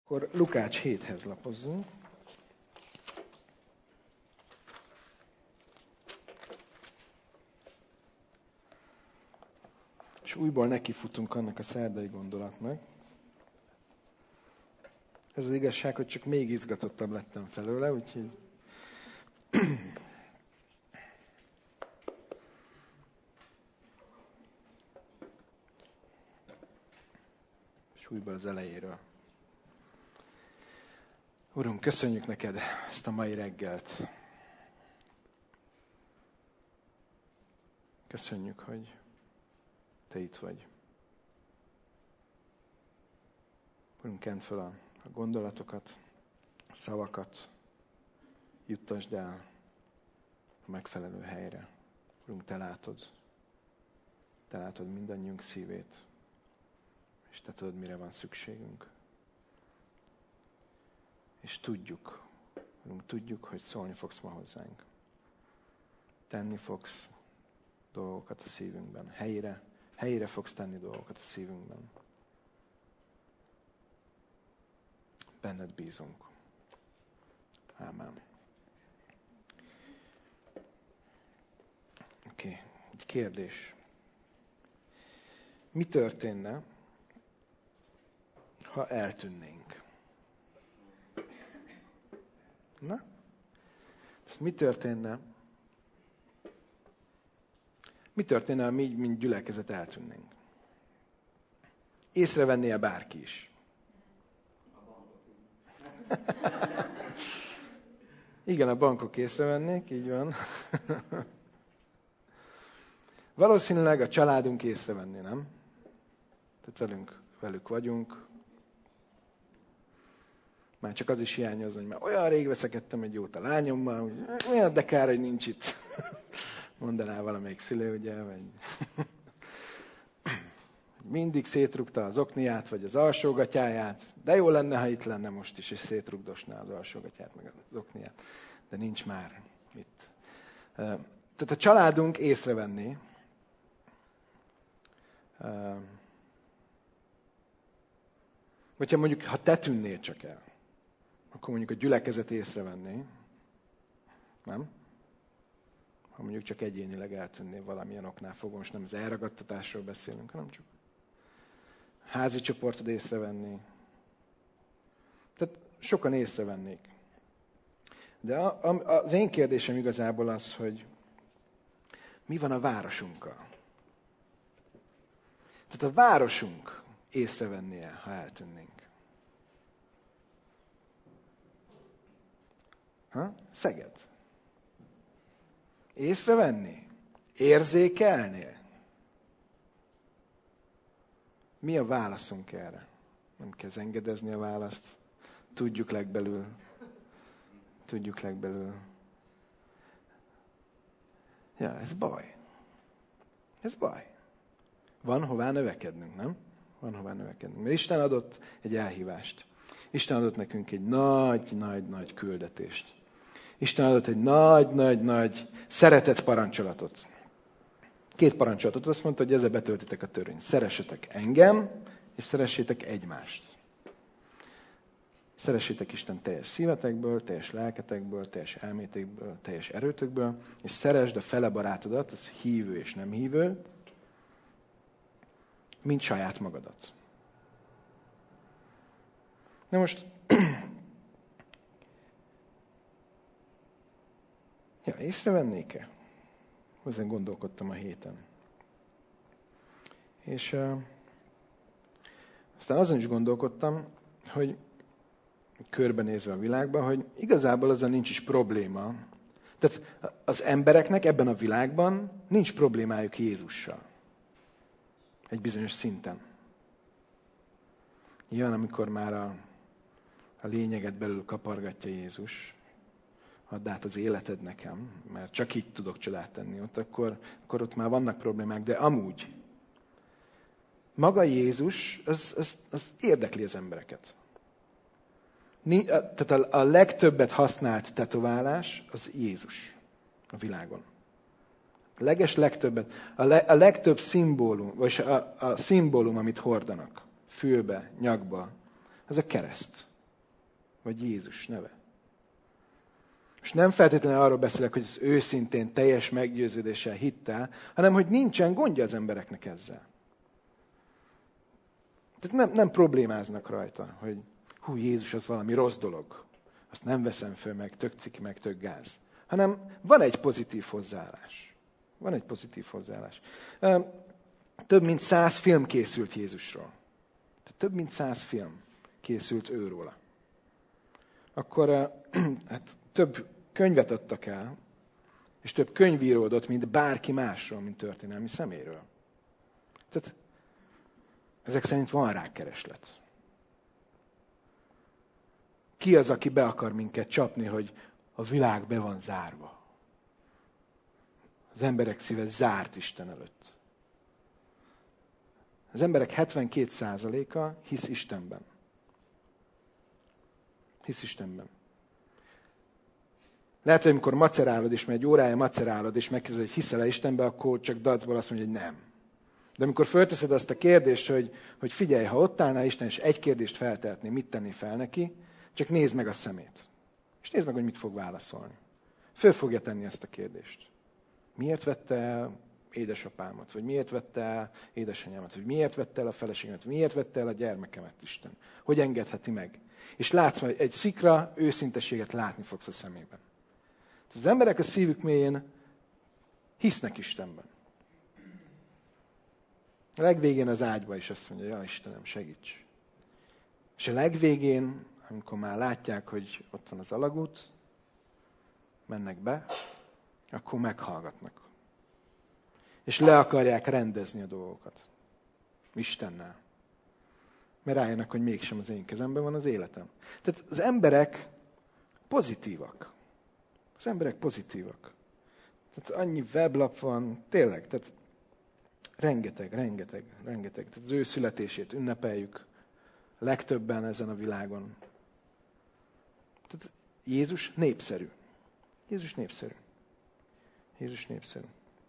Akkor Lukács 7-hez lapozzunk. És újból nekifutunk annak a szerdai gondolatnak. Ez az igazság, hogy csak még izgatottabb lettem felőle, úgyhogy... És újból az elejéről. Urunk, köszönjük neked ezt a mai reggelt. Köszönjük, hogy te itt vagy. Urunk, kent fel a gondolatokat, a szavakat, juttasd el a megfelelő helyre. Urunk, te látod mindannyiunk szívét, és te tudod, mire van szükségünk. És tudjuk, hogy szólni fogsz ma hozzánk. Tenni fogsz dolgokat a szívünkben. Helyére fogsz tenni dolgokat a szívünkben. Benned bízunk. Ámen. Oké, egy kérdés. Mi történne, ha eltűnnénk? Na? Mi történne? Mi történne, ha mi, mint gyülekezet eltűnnénk? Észrevenné-e bárki is? Igen, a bankok észrevennék, így van. Valószínűleg a családunk észrevenné, nem? Tehát velük vagyunk. Már csak az is hiányozna, hogy már olyan rég veszekedtem egy jót a lányommal, hogy olyan de kár, hogy nincs itt. Mondaná valamelyik szülő, ugye, vagy mindig szétrugta az okniát, vagy az alsógatyáját, de jó lenne, ha itt lenne most is, és szétrugdosná az alsógatyát, meg az okniát. De nincs már itt. Tehát a családunk észrevenné, vagy ha te tűnnél csak el, akkor mondjuk a gyülekezet észrevenné, nem? Ha mondjuk csak egyénileg eltűnnél valamilyen oknál fogva, most nem az elragadtatásról beszélünk, hanem csak házi csoportod észrevenné. Tehát sokan észrevennék. De az én kérdésem igazából az, hogy mi van a városunkkal? Tehát a városunk észrevennie, ha eltűnnénk. Szeged. Észrevenni? Érzékelni? Mi a válaszunk erre? Nem kell engedezni a választ. Tudjuk legbelül. Ja, ez baj. Ez baj. Van hová növekednünk, nem? Van hová növekednünk. Mert Isten adott egy elhívást. Isten adott nekünk egy nagy küldetést. Isten adott egy nagy szeretet parancsolatot. 2 parancsolatot. Azt mondta, hogy ezzel betöltitek a törvényt. Szeressetek engem, és szeressétek egymást. Szeressétek Isten teljes szívetekből, teljes lelketekből, teljes elmétekből, teljes erőtökből, és szeresd a fele barátodat, az hívő és nem hívő, mint saját magadat. Na most, észrevennék-e? Ezen gondolkodtam a héten. És aztán azon is gondolkodtam, hogy körbenézve a világban, hogy igazából azzal nincs is probléma. Tehát az embereknek ebben a világban nincs problémájuk Jézussal. Egy bizonyos szinten. Jön, amikor már a lényeget belül kapargatja Jézus, add át az életed nekem, mert csak így tudok csodát tenni ott, akkor ott már vannak problémák, de amúgy maga Jézus, az érdekli az embereket. Tehát a legtöbbet használt tetoválás az Jézus a világon. Legtöbbet. A legtöbb szimbólum, vagy a szimbólum, amit hordanak, fülbe, nyakba, az a kereszt. vagy Jézus neve. És nem feltétlenül arról beszélek, hogy ez őszintén, teljes meggyőződéssel hittel, hanem hogy nincsen gondja az embereknek ezzel. Tehát nem problémáznak rajta, hogy Jézus az valami rossz dolog. Azt nem veszem föl, meg tök ciki, meg tök gáz. Hanem van egy pozitív hozzáállás. Van egy pozitív hozzáállás. Több mint 100 film készült Jézusról. Több mint 100 film készült őróla. Akkor hát több könyvet adtak el, és több könyv íródott, mint bárki másról, mint történelmi személyről. Tehát ezek szerint van rákereslet. Ki az, aki be akar minket csapni, hogy a világ be van zárva? Az emberek szíve zárt Isten előtt. Az emberek 72%-a hisz Istenben. Hisz Istenben. Lehet, hogy amikor macerálod, és egy órája macerálod, és megkérdezed, hogy hiszel-e Istenbe, akkor csak dacból azt mondja, hogy nem. De amikor fölteszed azt a kérdést, hogy figyelj, ha ott állná Isten, és egy kérdést feltehetné, mit tenné fel neki, csak nézd meg a szemét. És nézd meg, hogy mit fog válaszolni. Föl fogja tenni ezt a kérdést. Miért vette el édesapámat? Vagy miért vette el édesanyámat? Vagy miért vette el a feleségemet? Miért vette el a gyermekemet Isten? Hogy engedheti meg? És látsz majd egy szikra őszinteséget látni fogsz a szemében. Az emberek a szívük mélyén hisznek Istenben. A legvégén az ágyba is azt mondja, ja Istenem, segíts. És a legvégén, amikor már látják, hogy ott van az alagút, mennek be, akkor meghallgatnak. És le akarják rendezni a dolgokat. Istennel. Mert rájönnek, hogy mégsem az én kezemben van az életem. Tehát az emberek pozitívak. Az emberek pozitívak. Tehát annyi weblap van, tényleg, tehát rengeteg. Tehát az ő születését ünnepeljük legtöbben ezen a világon. Tehát Jézus népszerű. Jézus népszerű. Jézus népszerű.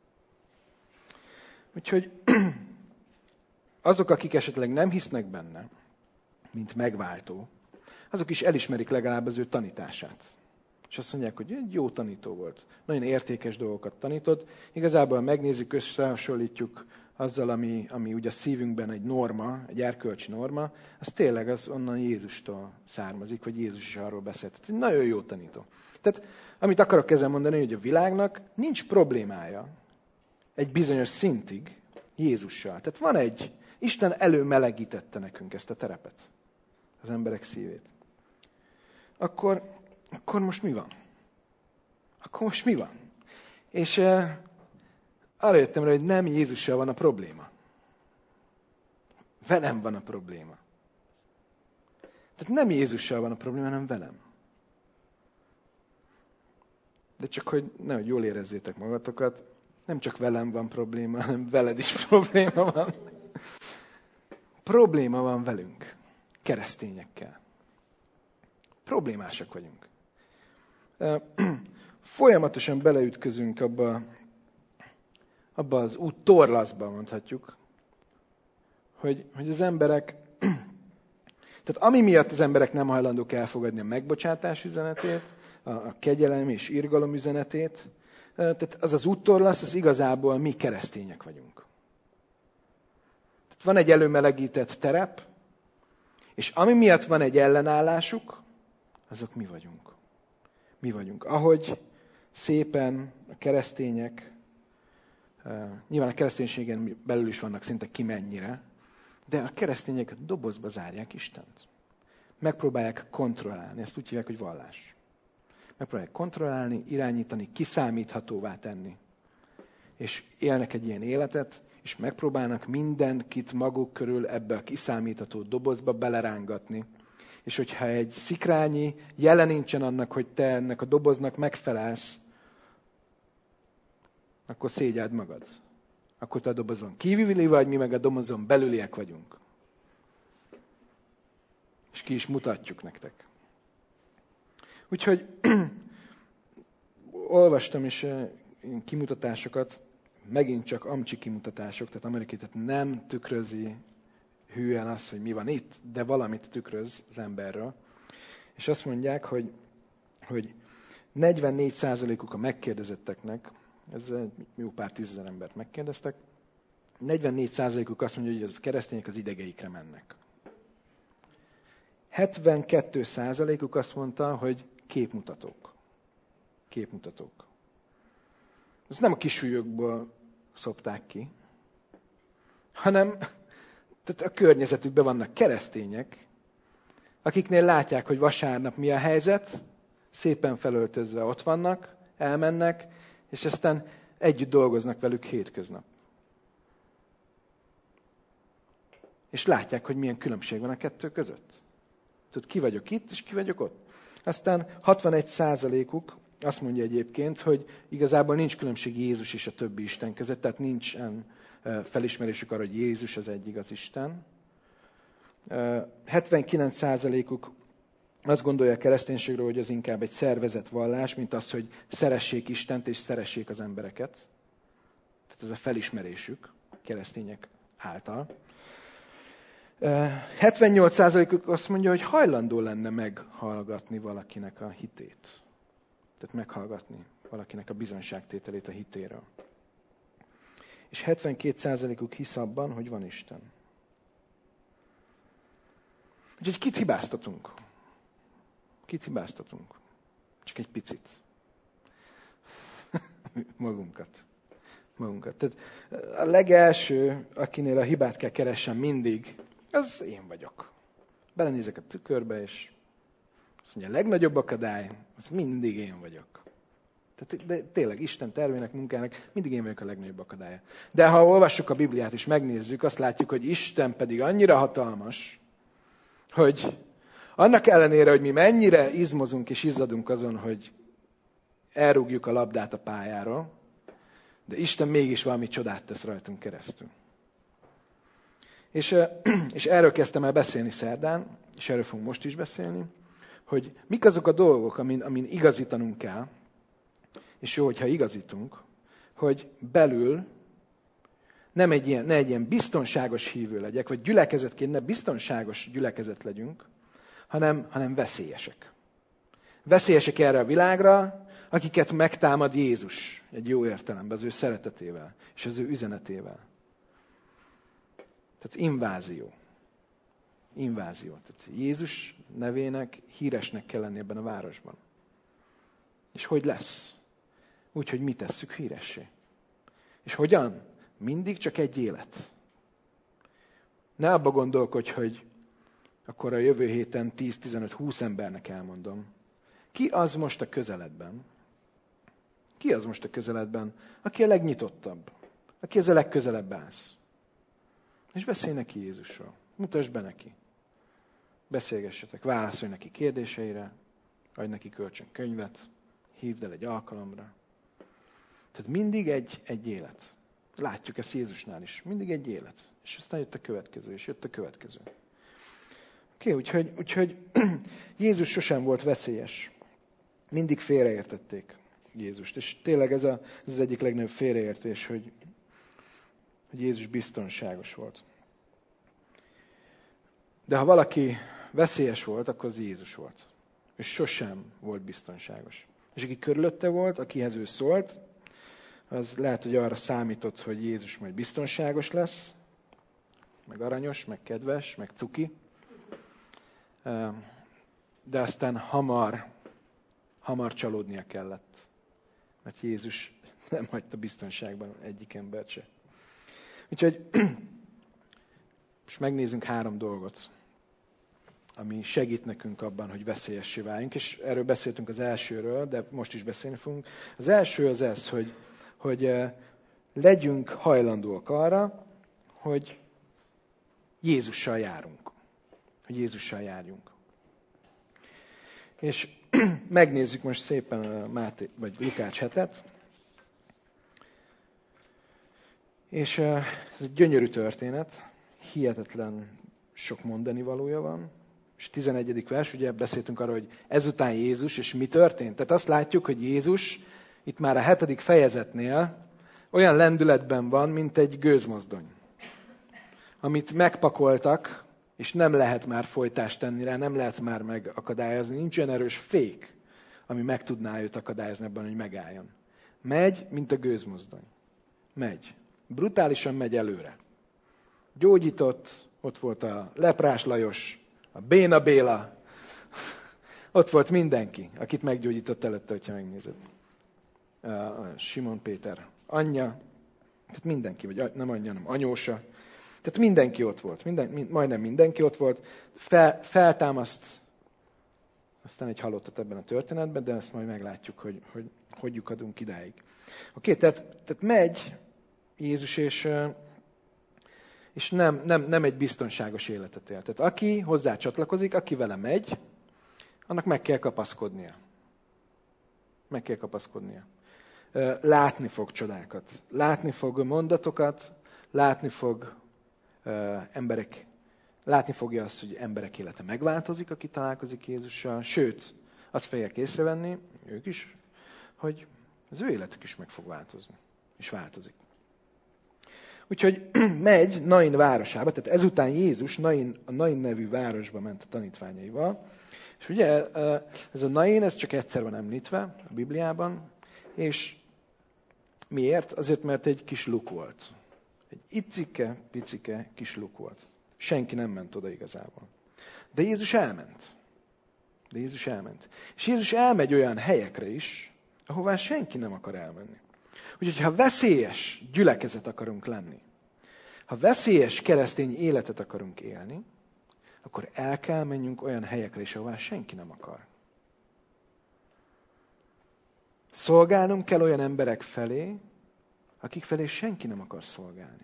Úgyhogy azok, akik esetleg nem hisznek benne, mint megváltó, azok is elismerik legalább az ő tanítását. És azt mondják, hogy egy jó tanító volt. Nagyon értékes dolgokat tanított. Igazából megnézzük, összehasonlítjuk azzal, ami ugye a szívünkben egy norma, egy erkölcsi norma, az tényleg az onnan Jézustól származik, vagy Jézus is arról beszélt. Tehát egy nagyon jó tanító. Tehát amit akarok ezzel mondani, hogy a világnak nincs problémája egy bizonyos szintig Jézussal. Tehát van egy, Isten előmelegítette nekünk ezt a terepet, az emberek szívét. Akkor most mi van? Akkor most mi van? És arra jöttem rá, hogy nem Jézussal van a probléma. Velem van a probléma. Tehát nem Jézussal van a probléma, hanem velem. De csak, hogy nehogy jól érezzétek magatokat, nem csak velem van probléma, hanem veled is probléma van. Probléma van velünk, keresztényekkel. Problémásak vagyunk. Folyamatosan beleütközünk abba az út torlaszba, mondhatjuk, hogy az emberek, tehát ami miatt az emberek nem hajlandók elfogadni a megbocsátás üzenetét, a kegyelem és irgalom üzenetét, tehát az az úttorlasz, az igazából mi keresztények vagyunk. Tehát van egy előmelegített terep, és ami miatt van egy ellenállásuk, azok mi vagyunk. Mi vagyunk. Ahogy szépen a keresztények, nyilván a kereszténységen belül is vannak szinte ki mennyire, de a keresztények dobozba zárják Istent. Megpróbálják kontrollálni, ezt úgy hívják, hogy vallás. Megpróbálják kontrollálni, irányítani, kiszámíthatóvá tenni. És élnek egy ilyen életet, és megpróbálnak mindenkit maguk körül ebbe a kiszámítható dobozba belerángatni. És hogyha egy szikrányi jele nincsen annak, hogy te ennek a doboznak megfelelsz, akkor szégyeld magad. Akkor te a dobozon kívüli vagy, mi meg a dobozon belüliek vagyunk. És ki is mutatjuk nektek. Úgyhogy olvastam is kimutatásokat, megint csak amcsi kimutatások, tehát amerikai, tehát nem tükrözi hűen azt, hogy mi van itt, de valamit tükröz az emberről. És azt mondják, hogy 44%-uk a megkérdezetteknek, ez jó pár tízezer embert megkérdeztek, 44%-uk azt mondja, hogy a keresztények az idegeikre mennek. 72%-uk azt mondta, hogy képmutatók. Képmutatók. Ezt nem a kisúlyokból szopták ki, hanem tehát a környezetükben vannak keresztények, akiknél látják, hogy vasárnap mi a helyzet, szépen felöltözve ott vannak, elmennek, és aztán együtt dolgoznak velük hétköznap. És látják, hogy milyen különbség van a kettő között. Tudod, ki vagyok itt, és ki vagyok ott. Aztán 61%-uk azt mondja egyébként, hogy igazából nincs különbség Jézus és a többi Isten között, tehát nincsen felismerésük arra, hogy Jézus az egy igaz Isten. 79%-uk azt gondolja a kereszténységről, hogy az inkább egy szervezett vallás, mint az, hogy szeressék Istent és szeressék az embereket. Tehát ez a felismerésük a keresztények által. 78%-uk azt mondja, hogy hajlandó lenne meghallgatni valakinek a hitét. Tehát meghallgatni valakinek a bizonyságtételét a hitéről. És 72%-uk hisz abban, hogy van Isten. Úgyhogy kit hibáztatunk? Kit hibáztatunk? Csak egy picit. Magunkat. Tehát a legelső, akinél a hibát kell keressen mindig, az én vagyok. Belenézek a tükörbe, és azt mondja, a legnagyobb akadály, az mindig én vagyok. Tehát, de tényleg Isten tervének, munkának mindig én vagyok a legnagyobb akadálya. De ha olvassuk a Bibliát és megnézzük, azt látjuk, hogy Isten pedig annyira hatalmas, hogy annak ellenére, hogy mi mennyire izmozunk és izzadunk azon, hogy elrúgjuk a labdát a pályáról, de Isten mégis valami csodát tesz rajtunk keresztül. És erről kezdtem el beszélni szerdán, és erről fogunk most is beszélni, hogy mik azok a dolgok, amin igazítanunk kell, és jó, hogyha igazítunk, hogy belül ne egy ilyen biztonságos hívő legyek, vagy gyülekezetként ne biztonságos gyülekezet legyünk, hanem veszélyesek. Veszélyesek erre a világra, akiket megtámad Jézus egy jó értelemben, az ő szeretetével, és az ő üzenetével. Tehát invázió. Tehát Jézus nevének híresnek kell lenni ebben a városban. És hogy lesz? Úgy, hogy mi tesszük híressé. És hogyan? Mindig csak egy élet. Ne abba gondolkodj, hogy akkor a jövő héten 10-15-20 embernek elmondom. Ki az most a közeledben? Ki az most a közeledben, aki a legnyitottabb? Aki ez a legközelebb állsz? És beszélj neki Jézusról. Mutasd be neki. Beszélgessetek, válaszolj neki kérdéseire, adj neki kölcsön könyvet, hívd el egy alkalomra. Tehát mindig egy élet. Látjuk ezt Jézusnál is. Mindig egy élet. És aztán jött a következő, és jött a következő. Oké, úgyhogy Jézus sosem volt veszélyes. Mindig félreértették Jézust. És tényleg ez az egyik legnagyobb félreértés, hogy Jézus biztonságos volt. De ha valaki veszélyes volt, akkor az Jézus volt. És sosem volt biztonságos. És aki körülötte volt, akihez ő szólt, az lehet, hogy arra számított, hogy Jézus majd biztonságos lesz, meg aranyos, meg kedves, meg cuki. De aztán hamar csalódnia kellett. Mert Jézus nem hagyta biztonságban egyik embert se. Úgyhogy most megnézzünk 3 dolgot, ami segít nekünk abban, hogy veszélyessé váljunk. És erről beszéltünk az elsőről, de most is beszélni fogunk. Az első az ez, hogy legyünk hajlandóak arra, hogy Jézussal járunk. Hogy Jézussal járjunk. És megnézzük most szépen a Máté, vagy Lukács 7-et. És ez egy gyönyörű történet, hihetetlen sok mondani valója van. És 11. vers, ugye beszéltünk arról, hogy ezután Jézus, és mi történt? Tehát azt látjuk, hogy Jézus itt már a 7. fejezetnél olyan lendületben van, mint egy gőzmozdony, amit megpakoltak, és nem lehet már folytást tenni rá, nem lehet már megakadályozni, nincs olyan erős fék, ami meg tudná őt akadályozni abban, hogy megálljon. Megy, mint a gőzmozdony. Megy. Brutálisan megy előre. Gyógyított, ott volt a Leprás Lajos, a Béna Béla, ott volt mindenki, akit meggyógyított előtte, hogyha megnézed. Simon Péter anyja, tehát mindenki, vagy nem anyja, hanem anyósa. Tehát mindenki ott volt, majdnem mindenki ott volt. Feltámaszt, aztán egy halottat ebben a történetben, de ezt majd meglátjuk, hogy lyukadunk idáig. Oké, tehát megy Jézus, és nem egy biztonságos életet él. Tehát aki hozzá csatlakozik, aki vele megy, annak meg kell kapaszkodnia. Meg kell kapaszkodnia. Látni fog csodákat. Látni fog mondatokat, látni fogja azt, hogy emberek élete megváltozik, aki találkozik Jézussal. Sőt, azt fogják észrevenni, ők is, hogy az ő életük is meg fog változni. És változik. Úgyhogy megy Nain városába, tehát ezután Jézus a Nain nevű városba ment a tanítványaival. És ugye ez a Nain, ez csak egyszer van említve a Bibliában, és miért? Azért, mert egy kis luk volt. Egy icike, picike kis luk volt. Senki nem ment oda igazából. De Jézus elment. És Jézus elmegy olyan helyekre is, ahová senki nem akar elmenni. Úgyhogy ha veszélyes gyülekezet akarunk lenni, ha veszélyes keresztény életet akarunk élni, akkor el kell menjünk olyan helyekre is, ahová senki nem akar. Szolgálnunk kell olyan emberek felé, akik felé senki nem akar szolgálni.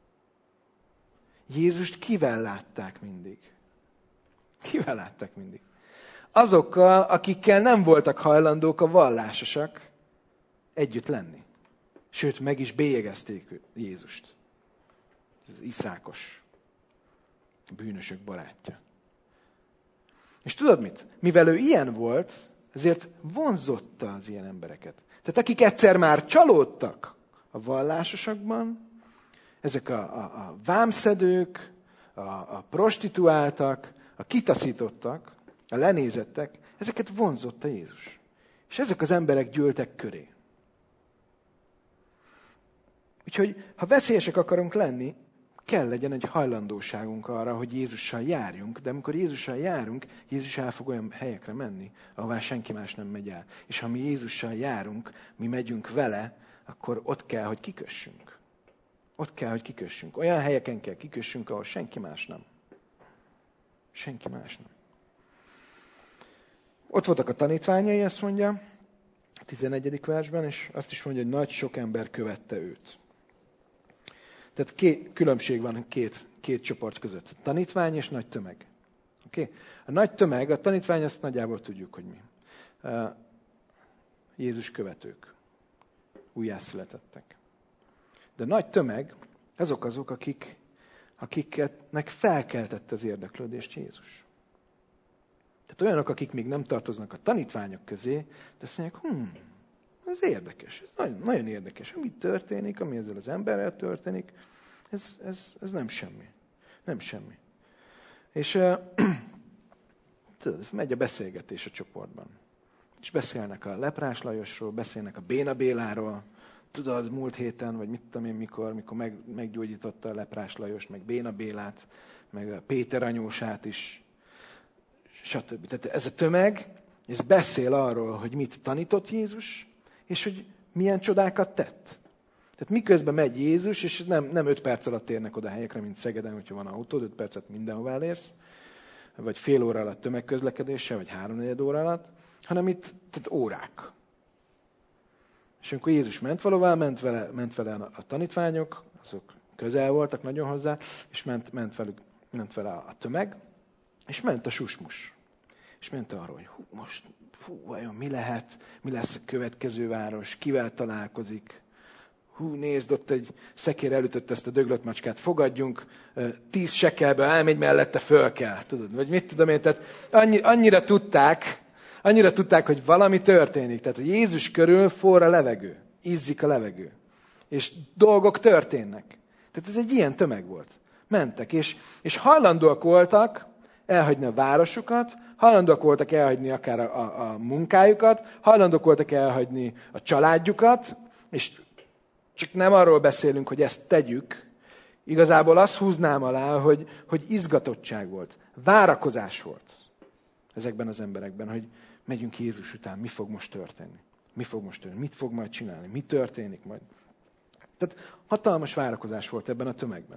Jézust kivel látták mindig? Kivel látták mindig? Azokkal, akikkel nem voltak hajlandók a vallásosak együtt lenni. Sőt, meg is bélyegezték Jézust. Ez Iszákos, a bűnösök barátja. És tudod mit? Mivel ő ilyen volt, ezért vonzotta az ilyen embereket. Tehát akik egyszer már csalódtak a vallásosakban, ezek a vámszedők, a prostituáltak, a kitaszítottak, a lenézettek, ezeket vonzotta Jézus. És ezek az emberek gyűltek köré. Úgyhogy, ha veszélyesek akarunk lenni, kell legyen egy hajlandóságunk arra, hogy Jézussal járjunk, de amikor Jézussal járunk, Jézus el fog olyan helyekre menni, ahová senki más nem megy el. És ha mi Jézussal járunk, mi megyünk vele, akkor ott kell, hogy kikössünk. Ott kell, hogy kikössünk. Olyan helyeken kell kikössünk, ahol senki más nem. Senki más nem. Ott voltak a tanítványai, azt mondja, a 11. versben, és azt is mondja, hogy nagy sok ember követte őt. Tehát különbség van két csoport között. Tanítvány és nagy tömeg. Okay? A nagy tömeg, a tanítvány, azt nagyjából tudjuk, hogy mi. Jézus követők. Újjászületettek. De a nagy tömeg, azok, akiknek felkeltette az érdeklődést Jézus. Tehát olyanok, akik még nem tartoznak a tanítványok közé, de azt mondják, ez érdekes, ez nagyon, nagyon érdekes. Ami történik, ami ezzel az emberrel történik, ez nem semmi. Nem semmi. És tudod, megy a beszélgetés a csoportban. És beszélnek a Leprás Lajosról, beszélnek a Béna Béláról. Tudod, múlt héten, vagy mit tudom én mikor meggyógyította a Leprás Lajost, meg Béna Bélát, meg a Péter anyósát is, stb. Tehát ez a tömeg, ez beszél arról, hogy mit tanított Jézus, és hogy milyen csodákat tett. Tehát miközben megy Jézus, és nem 5 perc alatt érnek oda helyekre, mint Szegeden, hogyha van autód, 5 percet mindenhová elérsz, vagy fél óra alatt tömegközlekedéssel, vagy 3-4 óra alatt, hanem itt tehát órák. És amikor Jézus ment valahová, ment vele a tanítványok, azok közel voltak nagyon hozzá, és ment vele a tömeg, és ment a susmus. És ment arról, hogy vajon mi lesz a következő város, kivel találkozik. Nézd, ott egy szekér elütött ezt a döglött macskát, fogadjunk, 10 sekelbe elmegy mellette, föl kell. Tudod, vagy mit tudom én, tehát annyira tudták, hogy valami történik. Tehát a Jézus körül forr a levegő, izzik a levegő. És dolgok történnek. Tehát ez egy ilyen tömeg volt. mentek. És hajlandóak voltak elhagyni a városukat, hajlandóak voltak elhagyni akár a munkájukat, hajlandóak voltak elhagyni a családjukat, és csak nem arról beszélünk, hogy ezt tegyük. Igazából azt húznám alá, hogy izgatottság volt, várakozás volt ezekben az emberekben, hogy megyünk Jézus után, mi fog most történni? Mi fog most történni? Mit fog majd csinálni? Mi történik majd? Tehát hatalmas várakozás volt ebben a tömegben.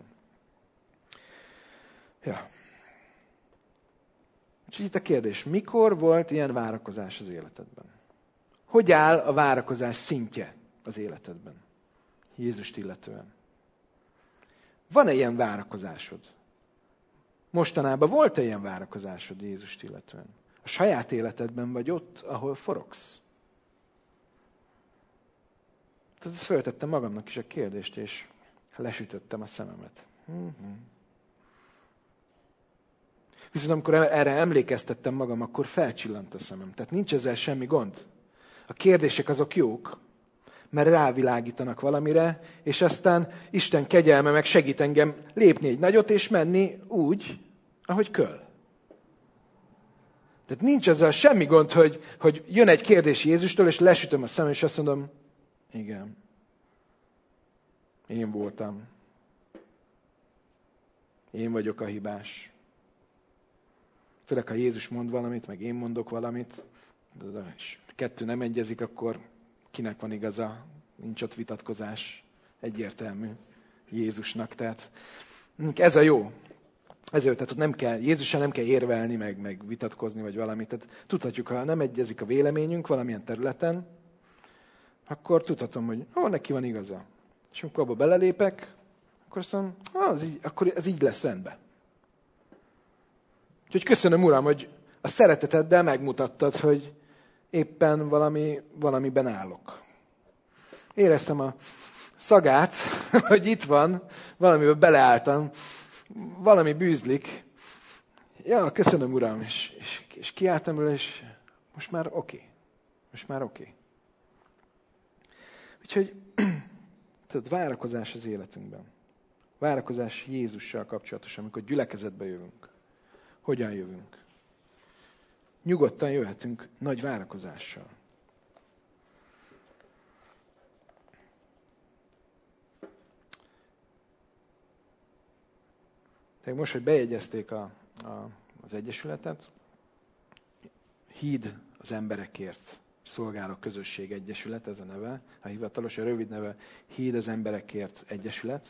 Ja. Úgyhogy itt a kérdés, mikor volt ilyen várakozás az életedben? Hogy áll a várakozás szintje az életedben? Jézust illetően. Van-e ilyen várakozásod? Mostanában volt-e ilyen várakozásod Jézust illetően? A saját életedben vagy ott, ahol forogsz? Tehát föltettem magamnak is a kérdést, és lesütöttem a szememet. Viszont amikor erre emlékeztettem magam, akkor felcsillant a szemem. Tehát nincs ezzel semmi gond. A kérdések azok jók, mert rávilágítanak valamire, és aztán Isten kegyelme meg segít engem lépni egy nagyot, és menni úgy, ahogy kell. Tehát nincs ezzel semmi gond, hogy jön egy kérdés Jézustól, és lesütöm a szemem, és azt mondom, igen, én voltam. Én vagyok a hibás. Főleg, ha Jézus mond valamit, meg én mondok valamit, és kettő nem egyezik, akkor kinek van igaza? Nincs ott vitatkozás. Egyértelmű Jézusnak. Tehát ez a jó. Ezért, tehát ott nem kell, Jézussal nem kell érvelni, meg vitatkozni, vagy valamit. Tehát tudhatjuk, ha nem egyezik a véleményünk valamilyen területen, akkor tudhatom, hogy neki van igaza. És amikor abba belelépek, akkor azt mondom, akkor ez így lesz rendben. Úgyhogy köszönöm, Uram, hogy a szereteteddel megmutattad, hogy éppen valamiben állok. Éreztem a szagát, hogy itt van, valamivel beleálltam, valami bűzlik. Ja, köszönöm, Uram, és kiálltam ül, és most már oké. Most már oké. Úgyhogy, tudod, várakozás az életünkben. Várakozás Jézussal kapcsolatosan, amikor gyülekezetbe jövünk. Hogyan jövünk? Nyugodtan jöhetünk nagy várakozással. Tehát most, hogy bejegyezték az Egyesületet, Híd az emberekért szolgáló közösség egyesület, ez a neve, a hivatalos, a rövid neve Híd az emberekért egyesület.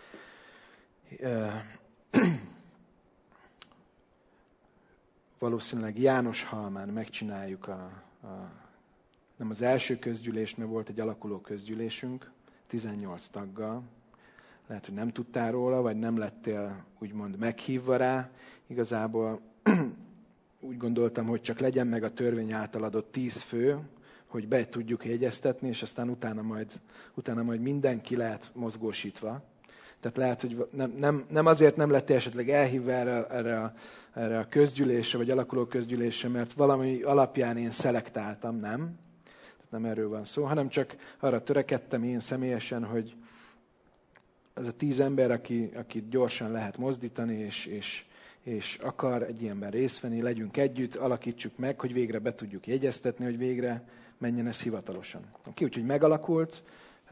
Valószínűleg Jánoshalmán megcsináljuk nem az első közgyűlést, mert volt egy alakuló közgyűlésünk, 18 taggal. Lehet, hogy nem tudtál róla, vagy nem lettél úgymond meghívva rá. Igazából úgy gondoltam, hogy csak legyen meg a törvény által adott 10 fő, hogy be tudjuk jegyeztetni, és aztán utána majd mindenki lehet mozgósítva. Tehát lehet, hogy nem azért nem lettél esetleg elhívva erre a közgyűlésre, vagy alakuló közgyűlésre, mert valami alapján én szelektáltam, nem. Tehát nem erről van szó, hanem csak arra törekedtem én személyesen, hogy ez a 10 ember, akit gyorsan lehet mozdítani, és akar egy ilyenben részt venni, legyünk együtt, alakítsuk meg, hogy végre be tudjuk jegyeztetni, hogy végre menjen ez hivatalosan. Úgyhogy megalakult,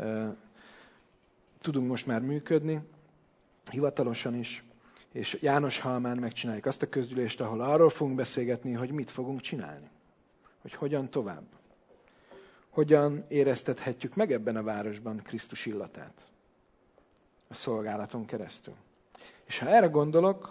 tudunk most már működni, hivatalosan is, és Jánoshalmán megcsináljuk azt a közgyűlést, ahol arról fogunk beszélgetni, hogy mit fogunk csinálni. Hogy hogyan tovább. Hogyan éreztethetjük meg ebben a városban Krisztus illatát. A szolgálaton keresztül. És ha erre gondolok,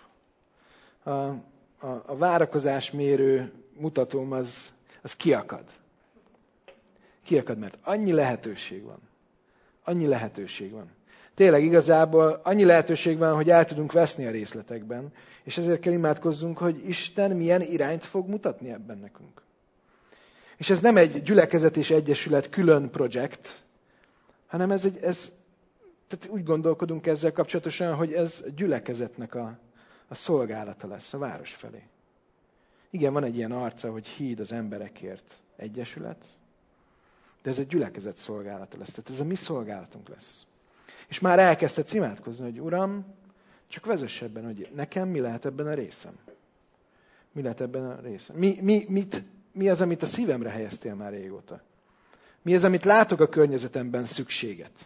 a várakozás mérő mutatóm az kiakad. Kiakad, mert annyi lehetőség van. Annyi lehetőség van. Tényleg igazából annyi lehetőség van, hogy el tudunk veszni a részletekben, és ezért kell imádkozzunk, hogy Isten milyen irányt fog mutatni ebben nekünk. És ez nem egy gyülekezet és egyesület külön projekt, hanem tehát úgy gondolkodunk ezzel kapcsolatosan, hogy ez gyülekezetnek a szolgálata lesz a város felé. Igen, van egy ilyen arca, hogy Híd az emberekért egyesület, de ez egy gyülekezet szolgálata lesz. Tehát ez a mi szolgálatunk lesz. És már elkezdhetsz imádkozni, hogy Uram, Csak vezess ebben, hogy nekem mi lehet ebben a részem. Mi lehet ebben a részem? Mi az, amit a szívemre helyeztél már régóta? Mi az, amit látok a környezetemben szükséget?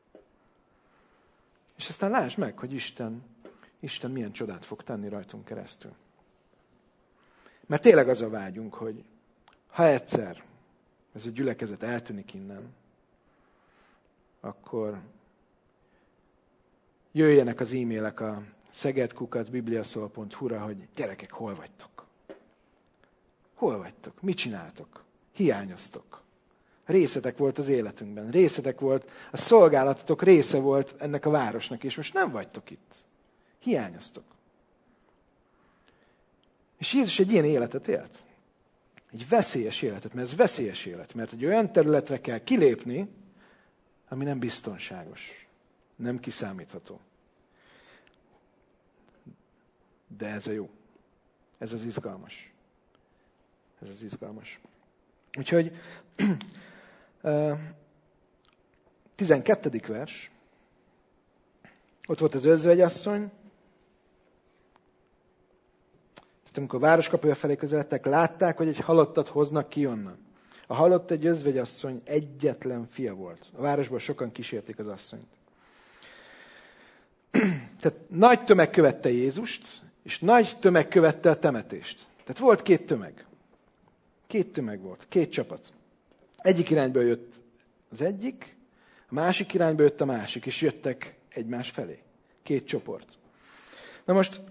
És aztán lásd meg, hogy Isten milyen csodát fog tenni rajtunk keresztül. Mert tényleg az a vágyunk, hogy ha egyszer ez a gyülekezet eltűnik innen, akkor jöjjenek az e-mailek a szeged@bibliaszól.hu-ra, hogy gyerekek, hol vagytok? Hol vagytok? Mit csináltok? Hiányoztok. Részetek volt az életünkben. Részetek volt, a szolgálatotok része volt ennek a városnak, és most nem vagytok itt. Hiányoztok. És Jézus egy ilyen életet élt. Egy veszélyes életet, mert ez veszélyes élet. Mert egy olyan területre kell kilépni, ami nem biztonságos. Nem kiszámítható. De ez a jó. Ez az izgalmas. Ez az izgalmas. Úgyhogy 12. vers. Ott volt az özvegyasszony. Tehát amikor a városkapuja felé közeledtek, látták, hogy egy halottat hoznak ki onnan. A halott egy özvegyasszony egyetlen fia volt. A városból sokan kísérték az asszonyt. Tehát nagy tömeg követte Jézust, és nagy tömeg követte a temetést. Tehát volt két tömeg. Két tömeg volt, két csapat. Egyik irányból jött az egyik, a másik irányból jött a másik, és jöttek egymás felé. Két csoport. Na most,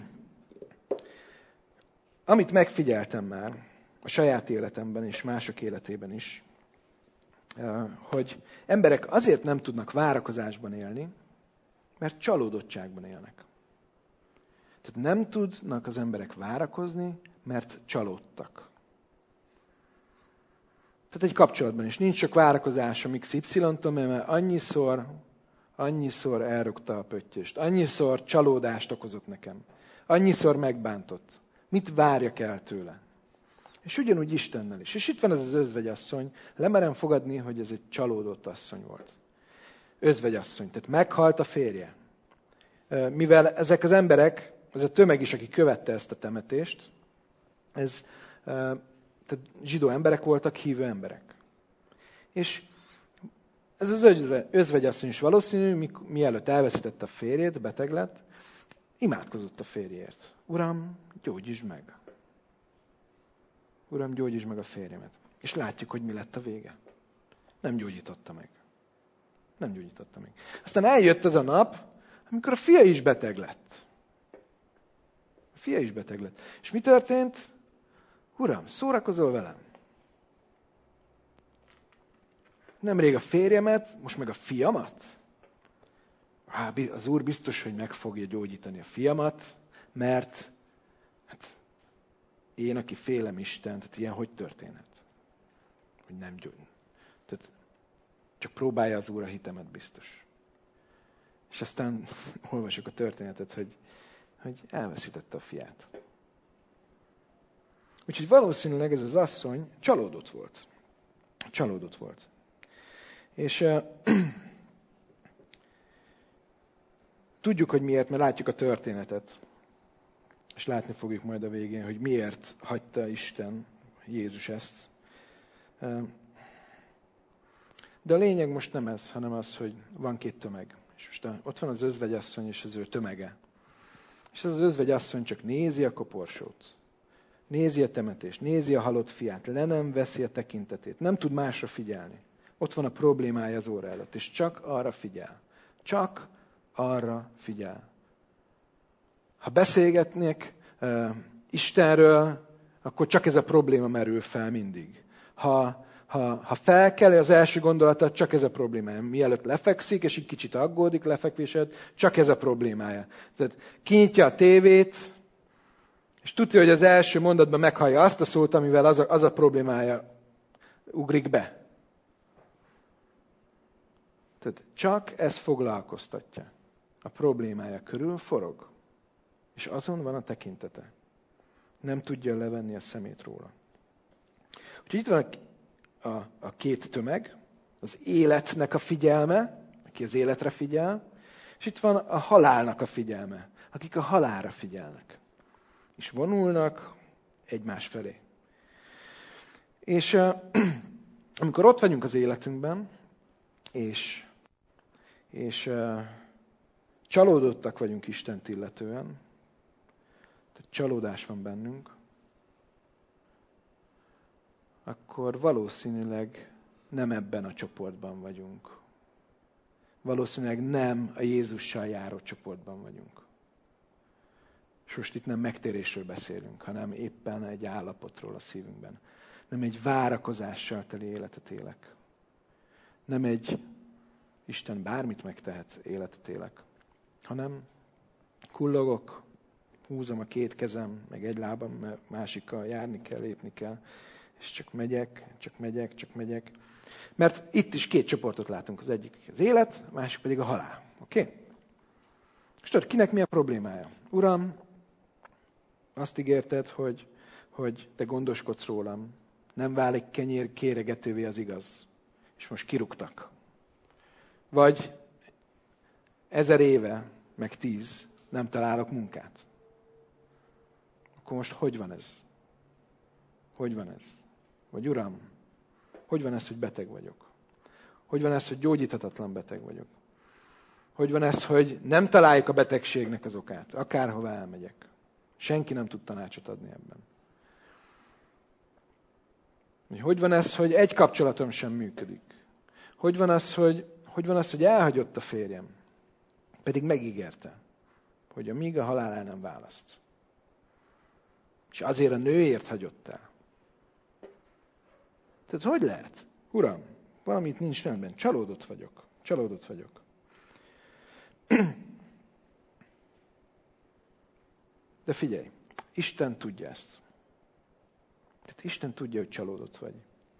amit megfigyeltem már a saját életemben és mások életében is, hogy emberek azért nem tudnak várakozásban élni, mert csalódottságban élnek. Tehát nem tudnak az emberek várakozni, mert csalódtak. Tehát egy kapcsolatban is nincs csak várakozásom XY-tól, mert annyiszor elrúgta a pöttyöst, annyiszor csalódást okozott nekem, annyiszor megbántott. Mit várjak el tőle? És ugyanúgy Istennel is. És itt van ez az özvegyasszony, lemerem fogadni, hogy ez egy csalódott asszony volt. Özvegyasszony, tehát meghalt a férje. Mivel ezek az emberek, ez a tömeg is, aki követte ezt a temetést, tehát zsidó emberek voltak, hívő emberek. És ez az özvegyasszony is valószínű, mielőtt elveszítette a férjét, beteg lett, imádkozott a férjért. Uram, gyógyítsd meg. Uram, gyógyítsd meg a férjemet. És látjuk, hogy mi lett a vége. Nem gyógyította meg. Nem gyógyította meg. Aztán eljött az a nap, amikor a fia is beteg lett. A fia is beteg lett. És mi történt? Uram, szórakozol velem? Nemrég a férjemet, most meg a fiamat? Az Úr biztos, hogy meg fogja gyógyítani a fiamat, mert én, aki félem Isten, tehát ilyen hogy történhet? Hogy nem gyógyít. Tehát csak próbálja az Úr a hitemet biztos. És aztán olvasjuk a történetet, hogy elveszítette a fiát. Úgyhogy valószínűleg ez az asszony csalódott volt. Csalódott volt. És tudjuk, hogy miért, mert látjuk a történetet. És látni fogjuk majd a végén, hogy miért hagyta Isten, Jézus ezt. De a lényeg most nem ez, hanem az, hogy van két tömeg. És most ott van az özvegyasszony és az ő tömege. És az özvegyasszony csak nézi a koporsót. Nézi a temetést, nézi a halott fiát, le nem veszi a tekintetét. Nem tud másra figyelni. Ott van a problémája az óra előtt, és csak arra figyel. Csak arra figyel. Ha beszélgetnék Istenről, akkor csak ez a probléma merül fel mindig. Ha felkel az első gondolata, csak ez a problémája. Mielőtt lefekszik, és egy kicsit aggódik lefekvésed, csak ez a problémája. Tehát kinyitja a tévét, és tudja, hogy az első mondatban meghallja azt a szót, amivel az a problémája ugrik be. Tehát csak ez foglalkoztatja. A problémája körül forog. És azon van a tekintete. Nem tudja levenni a szemét róla. Úgyhogy itt van a két tömeg, az életnek a figyelme, aki az életre figyel, És itt van a halálnak a figyelme, akik a halálra figyelnek. És vonulnak egymás felé. És amikor ott vagyunk az életünkben, és csalódottak vagyunk Istent illetően, tehát csalódás van bennünk, akkor valószínűleg nem ebben a csoportban vagyunk. Valószínűleg nem a Jézussal járó csoportban vagyunk. És most itt nem megtérésről beszélünk, hanem éppen egy állapotról a szívünkben. Nem egy várakozással teli életet élek. Nem egy Isten bármit megtehet életet élek, hanem kullogok, húzom a két kezem, meg egy lábam, mert másikkal járni kell, lépni kell, és csak megyek. Mert itt is két csoportot látunk, az egyik az élet, a másik pedig a halál. Oké? És tudod, kinek mi a problémája? Uram, azt ígérted, hogy te gondoskodsz rólam, nem válik kenyér kéregetővé az igaz. És most kirúgtak. Vagy 1000 éve, meg 10, nem találok munkát. Akkor most hogy van ez? Hogy van ez? Vagy Uram, hogy van ez, hogy beteg vagyok? Hogy van ez, hogy gyógyíthatatlan beteg vagyok? Hogy van ez, hogy nem találjuk a betegségnek az okát, akárhova elmegyek? Senki nem tud tanácsot adni ebben. Hogy van ez, hogy egy kapcsolatom sem működik? Hogy van az, hogy elhagyott a férjem? Pedig megígérte, hogy amíg a halál el nem választ. És azért a nőért hagyott el. Tehát hogy lehet? Uram, valamit nincs rendben. Csalódott vagyok. De figyelj, Isten tudja ezt. Tehát Isten tudja, hogy csalódott vagy.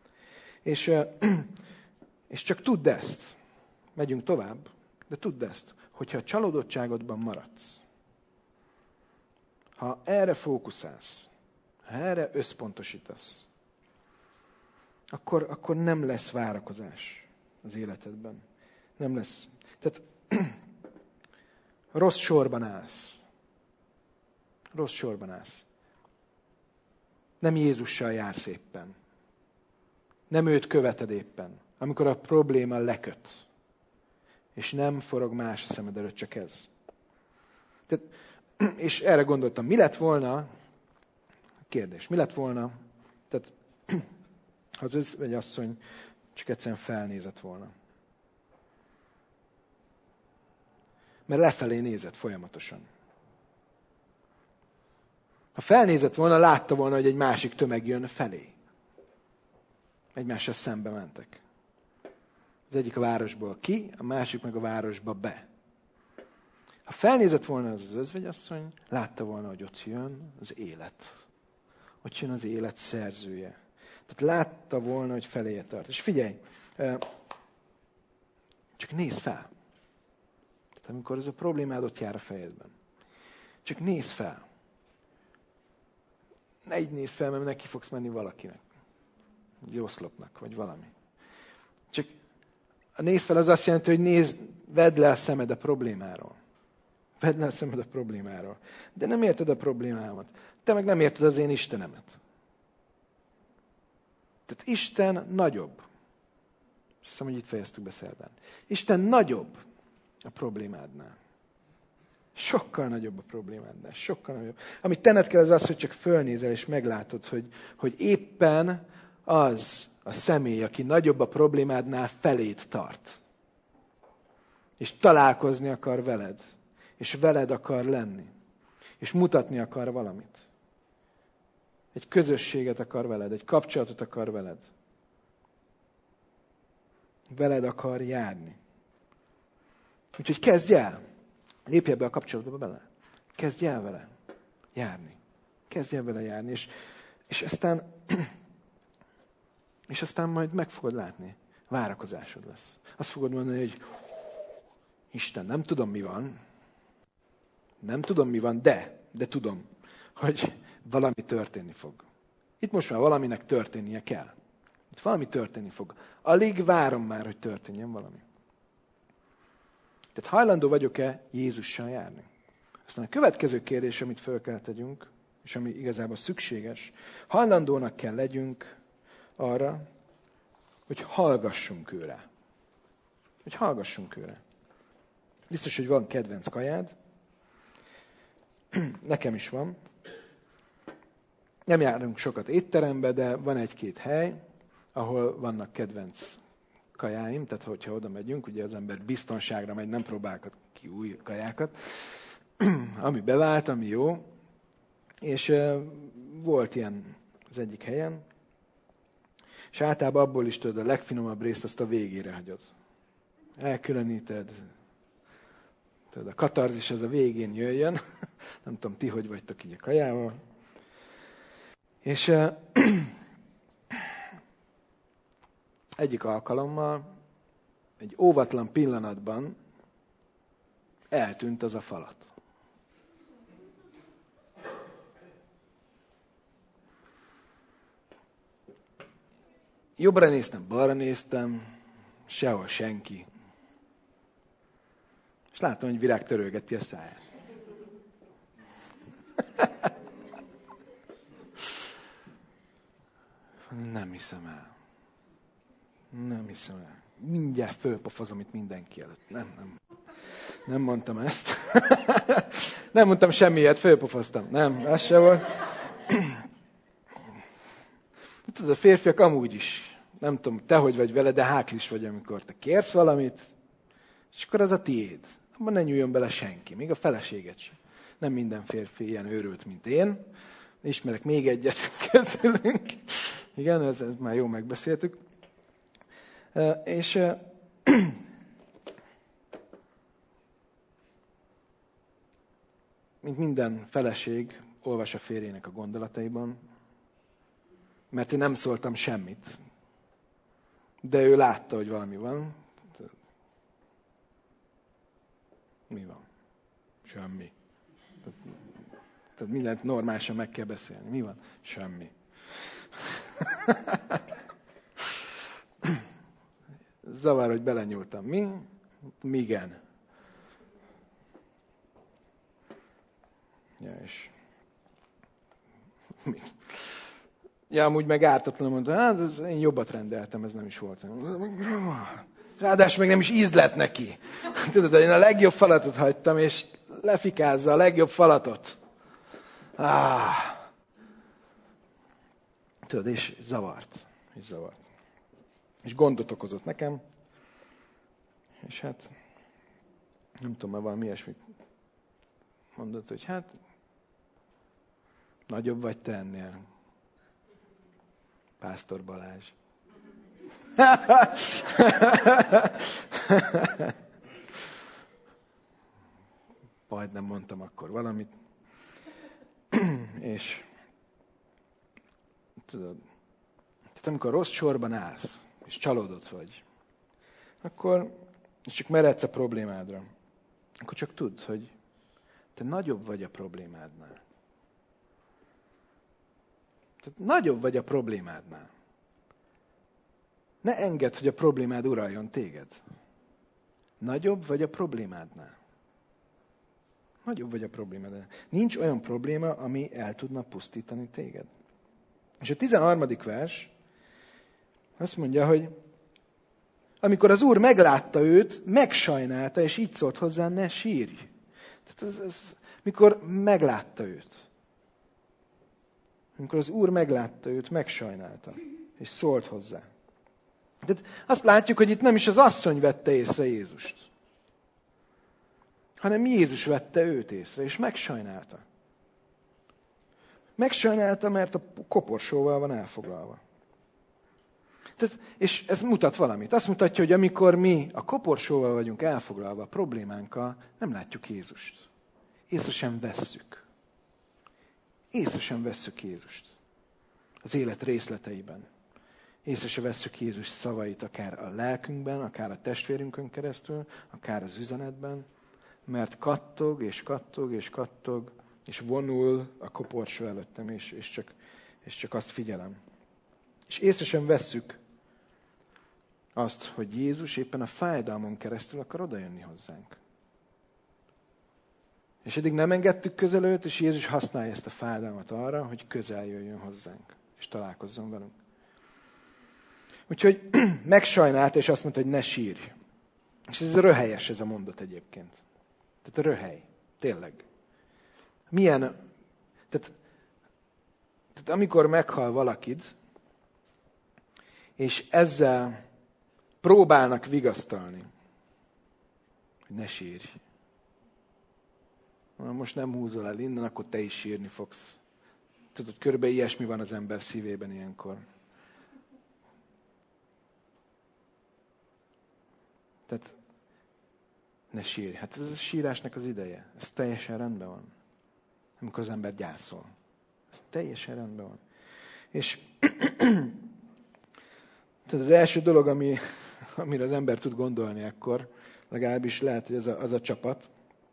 És csak tudd ezt. Megyünk tovább, de tudd ezt, hogyha a csalódottságodban maradsz, ha erre fókuszálsz, ha erre összpontosítasz, akkor nem lesz várakozás az életedben. Nem lesz. Tehát rossz sorban állsz. Nem Jézussal jársz éppen. Nem őt követed éppen. Amikor a probléma leköt. És nem forog más a szemed előtt, csak ez. Tehát, és erre gondoltam, mi lett volna, kérdés, mi lett volna, tehát ha az özvegyasszony csak egyszerűen felnézett volna. Mert lefelé nézett folyamatosan. Ha felnézett volna, látta volna, hogy egy másik tömeg jön felé. Egymással szembe mentek. Az egyik a városból ki, a másik meg a városba be. Ha felnézett volna az özvegyasszony, látta volna, hogy ott jön az élet. Ott jön az élet szerzője. Tehát látta volna, hogy feléje tart. És figyelj, csak nézd fel. Tehát amikor ez a problémád ott jár a fejedben. Csak nézd fel. Ne így nézd fel, mert neki fogsz menni valakinek. Egy oszlopnak, vagy valami. Csak a nézd fel az azt jelenti, hogy vedd le a szemed a problémáról. Vedd le a szemed a problémáról. De nem érted a problémámat. Te meg nem érted az én Istenemet. Tehát Isten nagyobb. Azt hiszem, hogy itt fejeztük be szerdán. Isten nagyobb a problémádnál. Sokkal nagyobb a problémádnál. Sokkal nagyobb. Amit tenned kell, az az, hogy csak fölnézel és meglátod, hogy éppen az a személy, aki nagyobb a problémádnál, felét tart. És találkozni akar veled. És veled akar lenni. És mutatni akar valamit. Egy közösséget akar veled. Egy kapcsolatot akar veled. Veled akar járni. Úgyhogy kezdj el. Lépj ebbe a kapcsolatba bele. Kezdj el vele járni. Kezdj el vele járni. És aztán majd meg fogod látni. Várakozásod lesz. Azt fogod mondani, hogy Isten, nem tudom mi van. Nem tudom mi van, de tudom, hogy valami történni fog. Itt most már valaminek történnie kell. Itt valami történni fog. Alig várom már, hogy történjen valami. Tehát hajlandó vagyok-e Jézussal járni? Aztán a következő kérdés, amit föl kell tegyünk, és ami igazából szükséges, hajlandónak kell legyünk arra, hogy hallgassunk őre. Hogy hallgassunk őre. Biztos, hogy van kedvenc kajád. Nekem is van. Nem járunk sokat étterembe, de van egy-két hely, ahol vannak kedvenc kajáim, tehát hogyha oda megyünk, ugye az ember biztonságra megy, nem próbálkat ki új kajákat, ami bevált, ami jó, és volt ilyen az egyik helyen, és általában abból is tudod, a legfinomabb részt azt a végére hagyod. Elkülöníted, tudod, a katarzis az a végén jöjjön, nem tudom, ti hogy vagytok így a kajával, és egyik alkalommal, egy óvatlan pillanatban eltűnt az a falat. Jobbra néztem, balra néztem, sehol senki. És látom, hogy Virág törölgeti a száját. Nem hiszem el. Nem hiszem el. Mindjárt fölpofozom itt mindenki előtt. Nem mondtam ezt. Nem mondtam semmiért, fölpofoztam. Nem, az se volt. Tudod, a férfiak amúgy is. Nem tudom, te hogy vagy vele, de háklis vagy, amikor te kérsz valamit, és akkor az a tiéd. Abban ne nyúljon bele senki, még a feleséget sem. Nem minden férfi ilyen őrült, mint én. Ismerek még egyet közülünk. Igen, ezt már jól megbeszéltük. És mint minden feleség, olvas a férjének a gondolataiban, mert én nem szóltam semmit. De ő látta, hogy valami van. Mi van? Semmi. Tehát mindent normálisan meg kell beszélni. Mi van? Semmi. Zavar, hogy belenyúltam. Mi? Igen. Ja, és... Ja, amúgy meg ártatlanul mondta, hát én jobbat rendeltem, ez nem is volt. Ráadásul meg nem is ízlett neki. Tudod, én a legjobb falatot hagytam, és lefikázza a legjobb falatot. Tudod, és zavart. És gondot okozott nekem. És hát, nem tudom, már valami ilyesmit mondott, hogy hát, nagyobb vagy te ennél. Pásztor Balázs. Majdnem mondtam akkor valamit. És tudod, tehát amikor rossz sorban állsz, és csalódott vagy, akkor, és csak meredsz a problémádra, akkor csak tudd, hogy te nagyobb vagy a problémádnál. Tehát nagyobb vagy a problémádnál. Ne engedd, hogy a problémád uraljon téged. Nagyobb vagy a problémádnál. Nagyobb vagy a problémádnál. Nincs olyan probléma, ami el tudna pusztítani téged. És a 13. vers azt mondja, hogy amikor az Úr meglátta őt, megsajnálta, és így szólt hozzá, ne sírj. Tehát mikor meglátta őt. Amikor az Úr meglátta őt, megsajnálta, és szólt hozzá. Tehát azt látjuk, hogy itt nem is az asszony vette észre Jézust, hanem Jézus vette őt észre, és megsajnálta. Megsajnálta, mert a koporsóval van elfoglalva. Tehát, és ez mutat valamit. Azt mutatja, hogy amikor mi a koporsóval vagyunk elfoglalva, a problémánkkal, nem látjuk Jézust. Észre sem vesszük. Észre sem vesszük Jézust. Az élet részleteiben. Észre sem vesszük Jézus szavait, akár a lelkünkben, akár a testvérünkön keresztül, akár az üzenetben, mert kattog, és kattog, és kattog, és vonul a koporsó előttem, és csak azt figyelem. És észre sem vesszük azt, hogy Jézus éppen a fájdalmon keresztül akar odajönni hozzánk. És eddig nem engedtük közel őt, és Jézus használja ezt a fájdalmat arra, hogy közel jöjjön hozzánk, és találkozzon velünk. Úgyhogy megsajnálta, és azt mondta, hogy ne sírj. És ez röhelyes ez a mondat egyébként. Tehát a röhely. Tényleg. Tehát amikor meghal valakid, és ezzel próbálnak vigasztalni, hogy ne sírj. Most nem húzol el innen, akkor te is sírni fogsz. Tudod, körülbelül ilyesmi van az ember szívében ilyenkor. Tehát ne sírj. Hát ez a sírásnak az ideje. Ez teljesen rendben van. Amikor az ember gyászol. Ez teljesen rendben van. És tehát az első dolog, amire az ember tud gondolni akkor, legalábbis lehet, hogy az a csapat,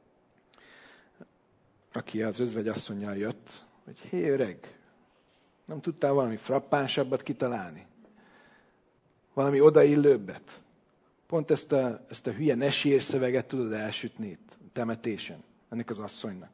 aki az özvegyasszonnyal jött, hogy hé, öreg, nem tudtál valami frappánsabbat kitalálni? Valami odaillőbbet? Pont ezt a hülye ne sírj szöveget tudod elsütni itt, temetésen, ennek az asszonynak.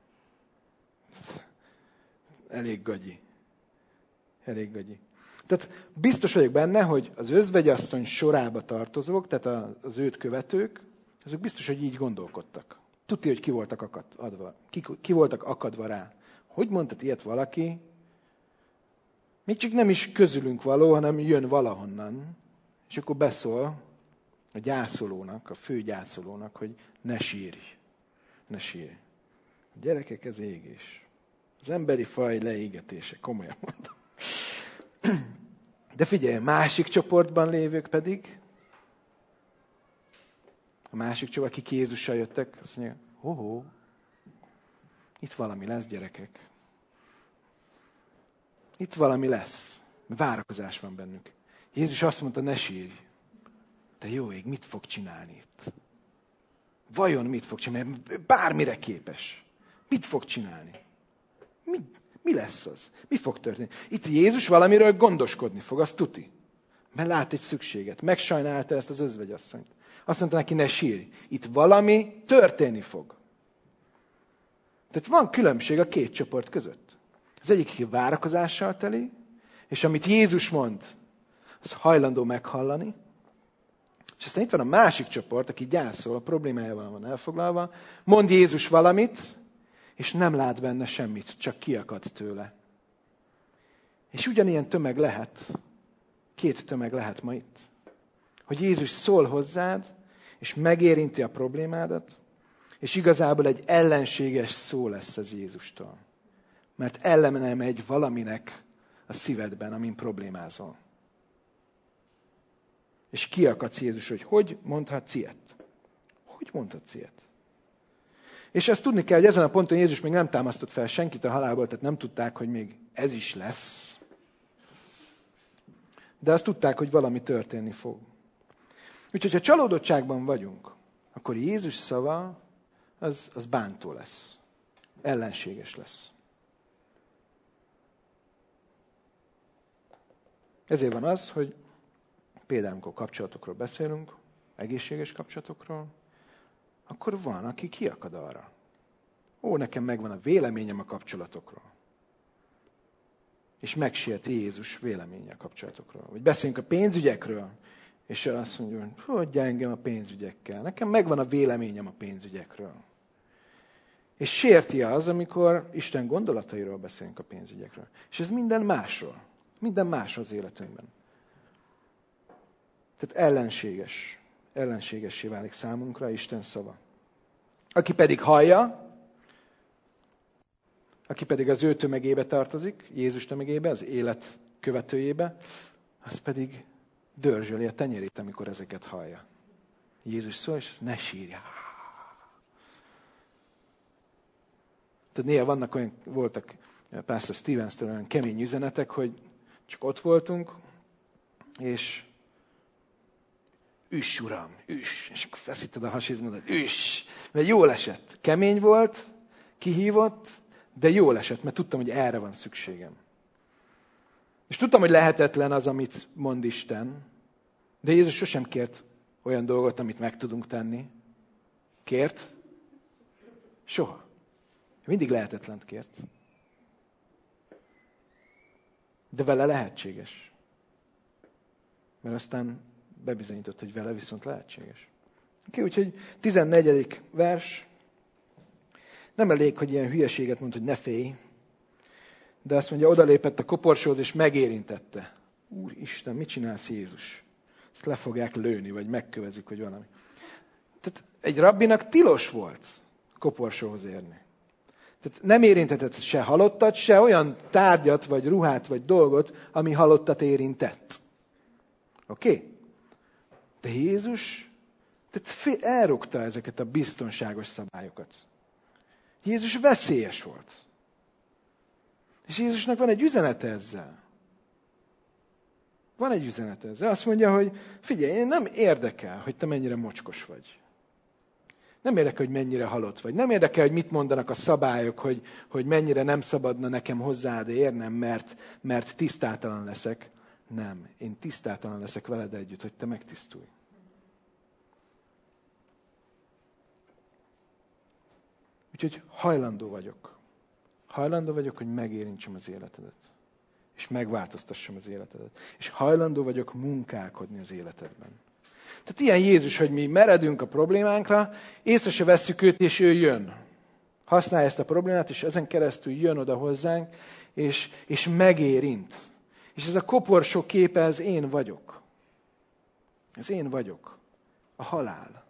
Elég gagyi. Elég gagyi. Tehát biztos vagyok benne, hogy az özvegyasszony sorába tartozók, tehát az őt követők, azok biztos, hogy így gondolkodtak. Tudti, hogy ki voltak akadva rá. Hogy mondhat ilyet valaki? Még csak nem is közülünk való, hanem jön valahonnan, és akkor beszól a gyászolónak, a fő gyászolónak, hogy ne sírj. Ne sírj. A gyerekek, ez égés. Az emberi faj leégetése, komolyan mondom. De figyelj, a másik csoportban lévők pedig, a másik csoport, akik Jézussal jöttek, azt mondja, itt valami lesz, gyerekek. Itt valami lesz. Várakozás van bennük. Jézus azt mondta, ne sírj. De jó ég, mit fog csinálni itt? Vajon mit fog csinálni? Bármire képes. Mit fog csinálni? Mi lesz az? Mi fog történni? Itt Jézus valamiről gondoskodni fog, azt tuti. Mert lát egy szükséget. Megsajnálta ezt az özvegyasszonyt. Azt mondta neki, ne sírj. Itt valami történni fog. Tehát van különbség a két csoport között. Az egyik, aki várakozással teli, és amit Jézus mond, az hajlandó meghallani. És aztán itt van a másik csoport, aki gyászol, a problémájával van elfoglalva, mond Jézus valamit, és nem lát benne semmit, csak kiakad tőle. És ugyanilyen tömeg lehet, két tömeg lehet ma itt. Hogy Jézus szól hozzád, és megérinti a problémádat, és igazából egy ellenséges szó lesz ez Jézustól. Mert ellene megy valaminek a szívedben, amin problémázol. És kiakadsz Jézus, hogy mondhatsz ilyet? Hogy mondhatsz ilyet? És ezt tudni kell, hogy ezen a ponton Jézus még nem támasztott fel senkit a halálból, tehát nem tudták, hogy még ez is lesz. De azt tudták, hogy valami történni fog. Úgyhogy, ha csalódottságban vagyunk, akkor Jézus szava az bántó lesz. Ellenséges lesz. Ezért van az, hogy például, amikor kapcsolatokról beszélünk, egészséges kapcsolatokról, akkor van, aki kiakad arra. Nekem megvan a véleményem a kapcsolatokról. És megsérti Jézus véleménye a kapcsolatokról. Vagy beszélünk a pénzügyekről, és azt mondja, hogy hagyjál engem a pénzügyekkel. Nekem megvan a véleményem a pénzügyekről. És sérti az, amikor Isten gondolatairól beszélünk a pénzügyekről. És ez minden másról. Minden másról az életünkben. Tehát ellenségessé válik számunkra Isten szava. Aki pedig hallja, aki pedig az ő tömegébe tartozik, Jézus tömegébe, az élet követőjébe, az pedig dörzsöli a tenyerét, amikor ezeket hallja. Jézus szól, és ne sírja. Tehát néha voltak Pastor Stevens-től olyan kemény üzenetek, hogy csak ott voltunk, és üss, uram, üss. És akkor feszíted a hasizmodat, üss. Mert jól esett. Kemény volt, kihívott, de jól esett, mert tudtam, hogy erre van szükségem. És tudtam, hogy lehetetlen az, amit mond Isten, de Jézus sosem kért olyan dolgot, amit meg tudunk tenni. Kért, Soha. Mindig lehetetlent kért. De vele lehetséges. Mert aztán bebizonyított, hogy vele viszont lehetséges. Oké, úgyhogy 14. vers. Nem elég, hogy ilyen hülyeséget mond, hogy ne félj. De azt mondja, odalépett a koporsóhoz, és megérintette. Úristen, mit csinálsz, Jézus? Ezt le fogják lőni, vagy megkövezik, vagy valami. Tehát egy rabbinak tilos volt koporsóhoz érni. Tehát nem érintetett se halottat, se olyan tárgyat, vagy ruhát, vagy dolgot, ami halottat érintett. Oké? De Jézus elrúgta ezeket a biztonságos szabályokat. Jézus veszélyes volt. És Jézusnak van egy üzenete ezzel. Van egy üzenete ezzel. Azt mondja, hogy figyelj, én nem érdekel, hogy te mennyire mocskos vagy. Nem érdekel, hogy mennyire halott vagy. Nem érdekel, hogy mit mondanak a szabályok, hogy mennyire nem szabadna nekem hozzád érnem, mert tisztátalan leszek. Nem. Én tisztátalan leszek veled együtt, hogy te megtisztulj. Úgyhogy hajlandó vagyok. Hajlandó vagyok, hogy megérintsem az életedet. És megváltoztassam az életedet. És hajlandó vagyok munkálkodni az életedben. Tehát ilyen Jézus, hogy mi meredünk a problémánkra, észre se vesszük őt, és ő jön. Használja ezt a problémát, és ezen keresztül jön oda hozzánk, és megérint. És ez a koporsó képe, ez én vagyok. Ez én vagyok. A halál.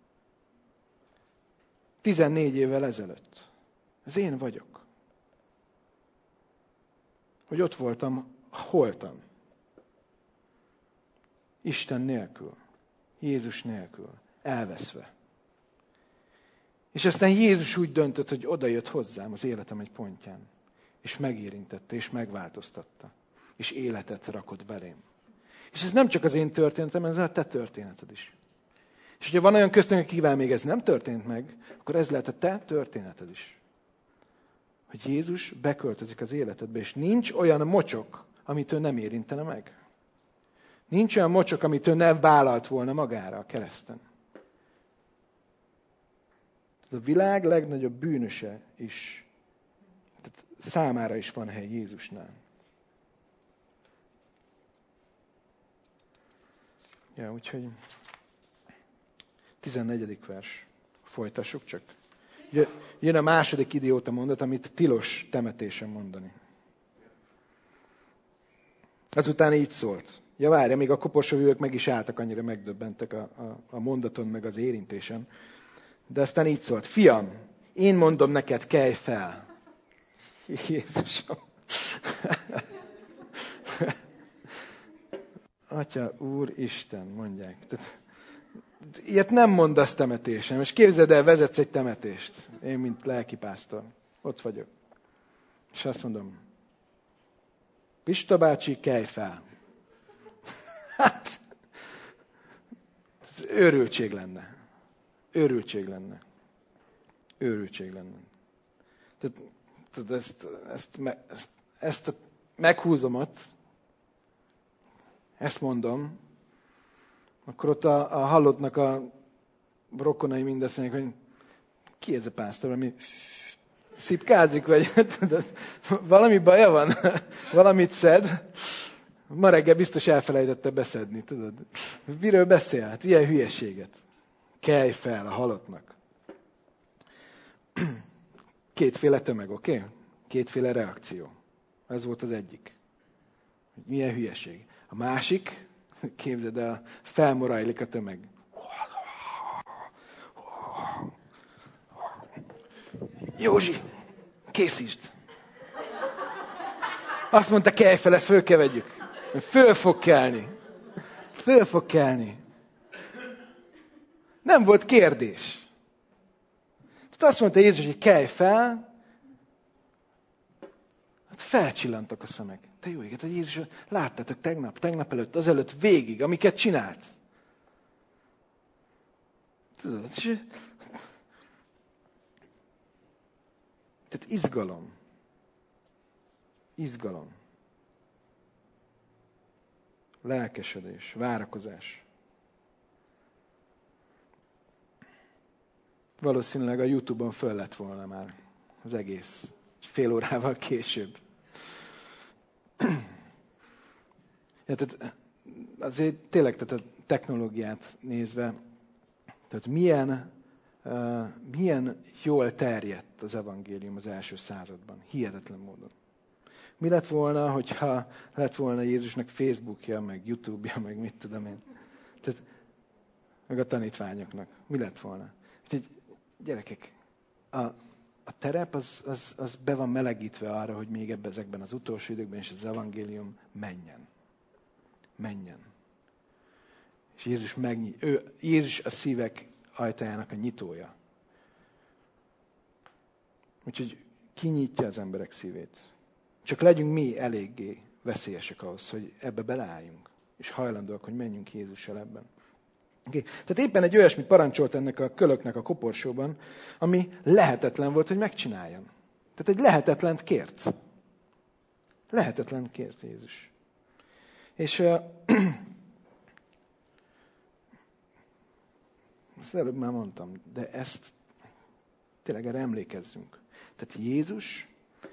14 évvel ezelőtt. Ez én vagyok. Hogy ott voltam holtan. Isten nélkül. Jézus nélkül. Elveszve. És aztán Jézus úgy döntött, hogy odajött hozzám az életem egy pontján. És megérintette, és megváltoztatta. És életet rakott belém. És ez nem csak az én történetem, ez a te történeted is. És hogyha van olyan köztünk, akivel még ez nem történt meg, akkor ez lehet a te történeted is. Hogy Jézus beköltözik az életedbe, és nincs olyan mocsok, amit ő nem érintene meg. Nincs olyan mocsok, amit ő nem vállalt volna magára a kereszten. A világ legnagyobb bűnöse is, tehát számára is van hely Jézusnál. Ja, úgyhogy 14. vers. Folytassuk csak. Jön a második idióta mondat, amit tilos temetésen mondani. Azután így szólt. Ja, várja, még a koporsóvivők meg is álltak, annyira megdöbbentek a mondaton, meg az érintésen. De aztán így szólt. Fiam, én mondom neked, kelj fel. Jézusom. Atya, Úr, Isten, mondják. Ilyet nem mondasz temetésen. Most képzeld el, vezetsz egy temetést. Én, mint lelkipásztor. Ott vagyok. És azt mondom, Pista bácsi, kelj fel. Hát, őrültség lenne. Őrültség lenne. Őrültség lenne. Tehát ezt meghúzom ott, ezt mondom, akkor ott a halottnak a rokonai mind azt mondják, hogy ki ez a pásztor, ami szipkázik, vagy tudod, valami baja van, valamit szed, ma reggel biztos elfelejtette beszedni, tudod. Miről beszél? Hát ilyen hülyeséget. Kelj fel a halottnak. Kétféle tömeg, oké? Kétféle reakció. Ez volt az egyik. Milyen hülyeség. A másik, képzeld el, felmorajlik a tömeg. Józsi, készítsd! Azt mondta, kelj fel, ezt fölkevedjük. Föl fog kelni. Föl fog kelni. Nem volt kérdés. Tehát azt mondta Jézus, hogy kelj fel, hát felcsillantak a szemek. Te jó éget, hogy Jézus, láttátok tegnap előtt, azelőtt végig, amiket csinált. Tudod, tehát izgalom. Izgalom. Lelkesedés, várakozás. valószínűleg a YouTube-on föl lett volna már az egész. Fél órával később. Ja, tehát azért tényleg tehát a technológiát nézve, tehát milyen jól terjedt az evangélium az első században. Hihetetlen módon. Mi lett volna, hogyha lett volna Jézusnak Facebookja, meg YouTube-ja, meg mit tudom én. Tehát, meg a tanítványoknak. Mi lett volna? Úgyhogy, gyerekek, a terep az be van melegítve arra, hogy még ezekben az utolsó időkben is az evangélium menjen. Menjen. És Jézus a szívek ajtajának a nyitója. Úgyhogy kinyitja az emberek szívét. Csak legyünk mi eléggé veszélyesek ahhoz, hogy ebbe beleálljunk. És hajlandóak, hogy menjünk Jézussal ebben. Okay. Tehát éppen egy olyasmit parancsolt ennek a kölöknek a koporsóban, ami lehetetlen volt, hogy megcsináljon. Tehát egy lehetetlent kért. Lehetetlent kért Jézus. És ezt előbb már mondtam, de ezt tényleg erre emlékezzünk. Tehát Jézus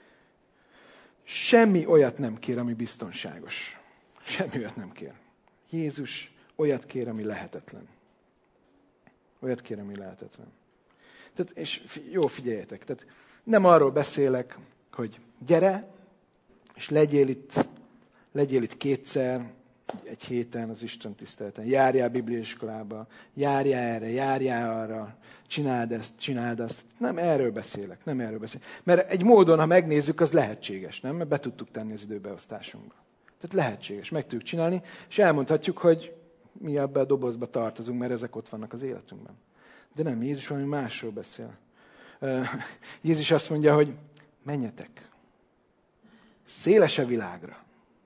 semmi olyat nem kér, ami biztonságos. Semmi olyat nem kér. Jézus olyat kér, ami lehetetlen. Olyat kér, ami lehetetlen. Tehát, és jó, figyeljetek, tehát nem arról beszélek, hogy gyere, és legyél itt kétszer egy héten az Isten tiszteleten. Járjál bibliaiskolába, járjál erre, járjál arra, csináld azt. Nem erről beszélek, nem erről beszélek. Mert egy módon, ha megnézzük, az lehetséges, nem? Mert be tudtuk tenni az időbeosztásunkba. Tehát lehetséges, meg tudjuk csinálni, és elmondhatjuk, hogy mi ebbe a dobozba tartozunk, mert ezek ott vannak az életünkben. De nem, Jézus valami másról beszél. Jézus azt mondja, hogy menjetek. Széles a világra.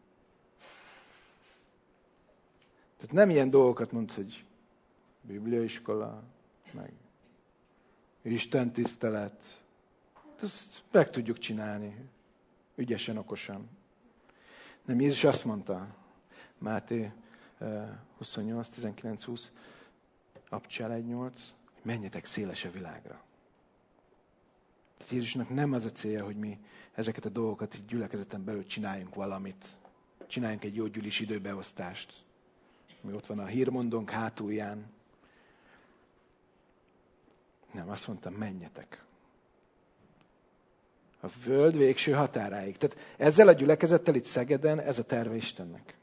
Tehát nem ilyen dolgokat mond, hogy bibliaiskola, meg Isten tisztelet. Ezt meg tudjuk csinálni. Ügyesen, okosan. Nem, Jézus azt mondta, Máté 28, 19, 20, Abcsel 1, 8, hogy menjetek széles a világra. Tehát Jézusnak nem az a célja, hogy mi ezeket a dolgokat így gyülekezeten belül csináljunk valamit. Csináljunk egy jó gyülis időbeosztást. Mi ott van a hírmondónk hátulján. Nem, azt mondtam, menjetek. A föld végső határáig. Tehát ezzel a gyülekezettel itt Szegeden, ez a terve Istennek.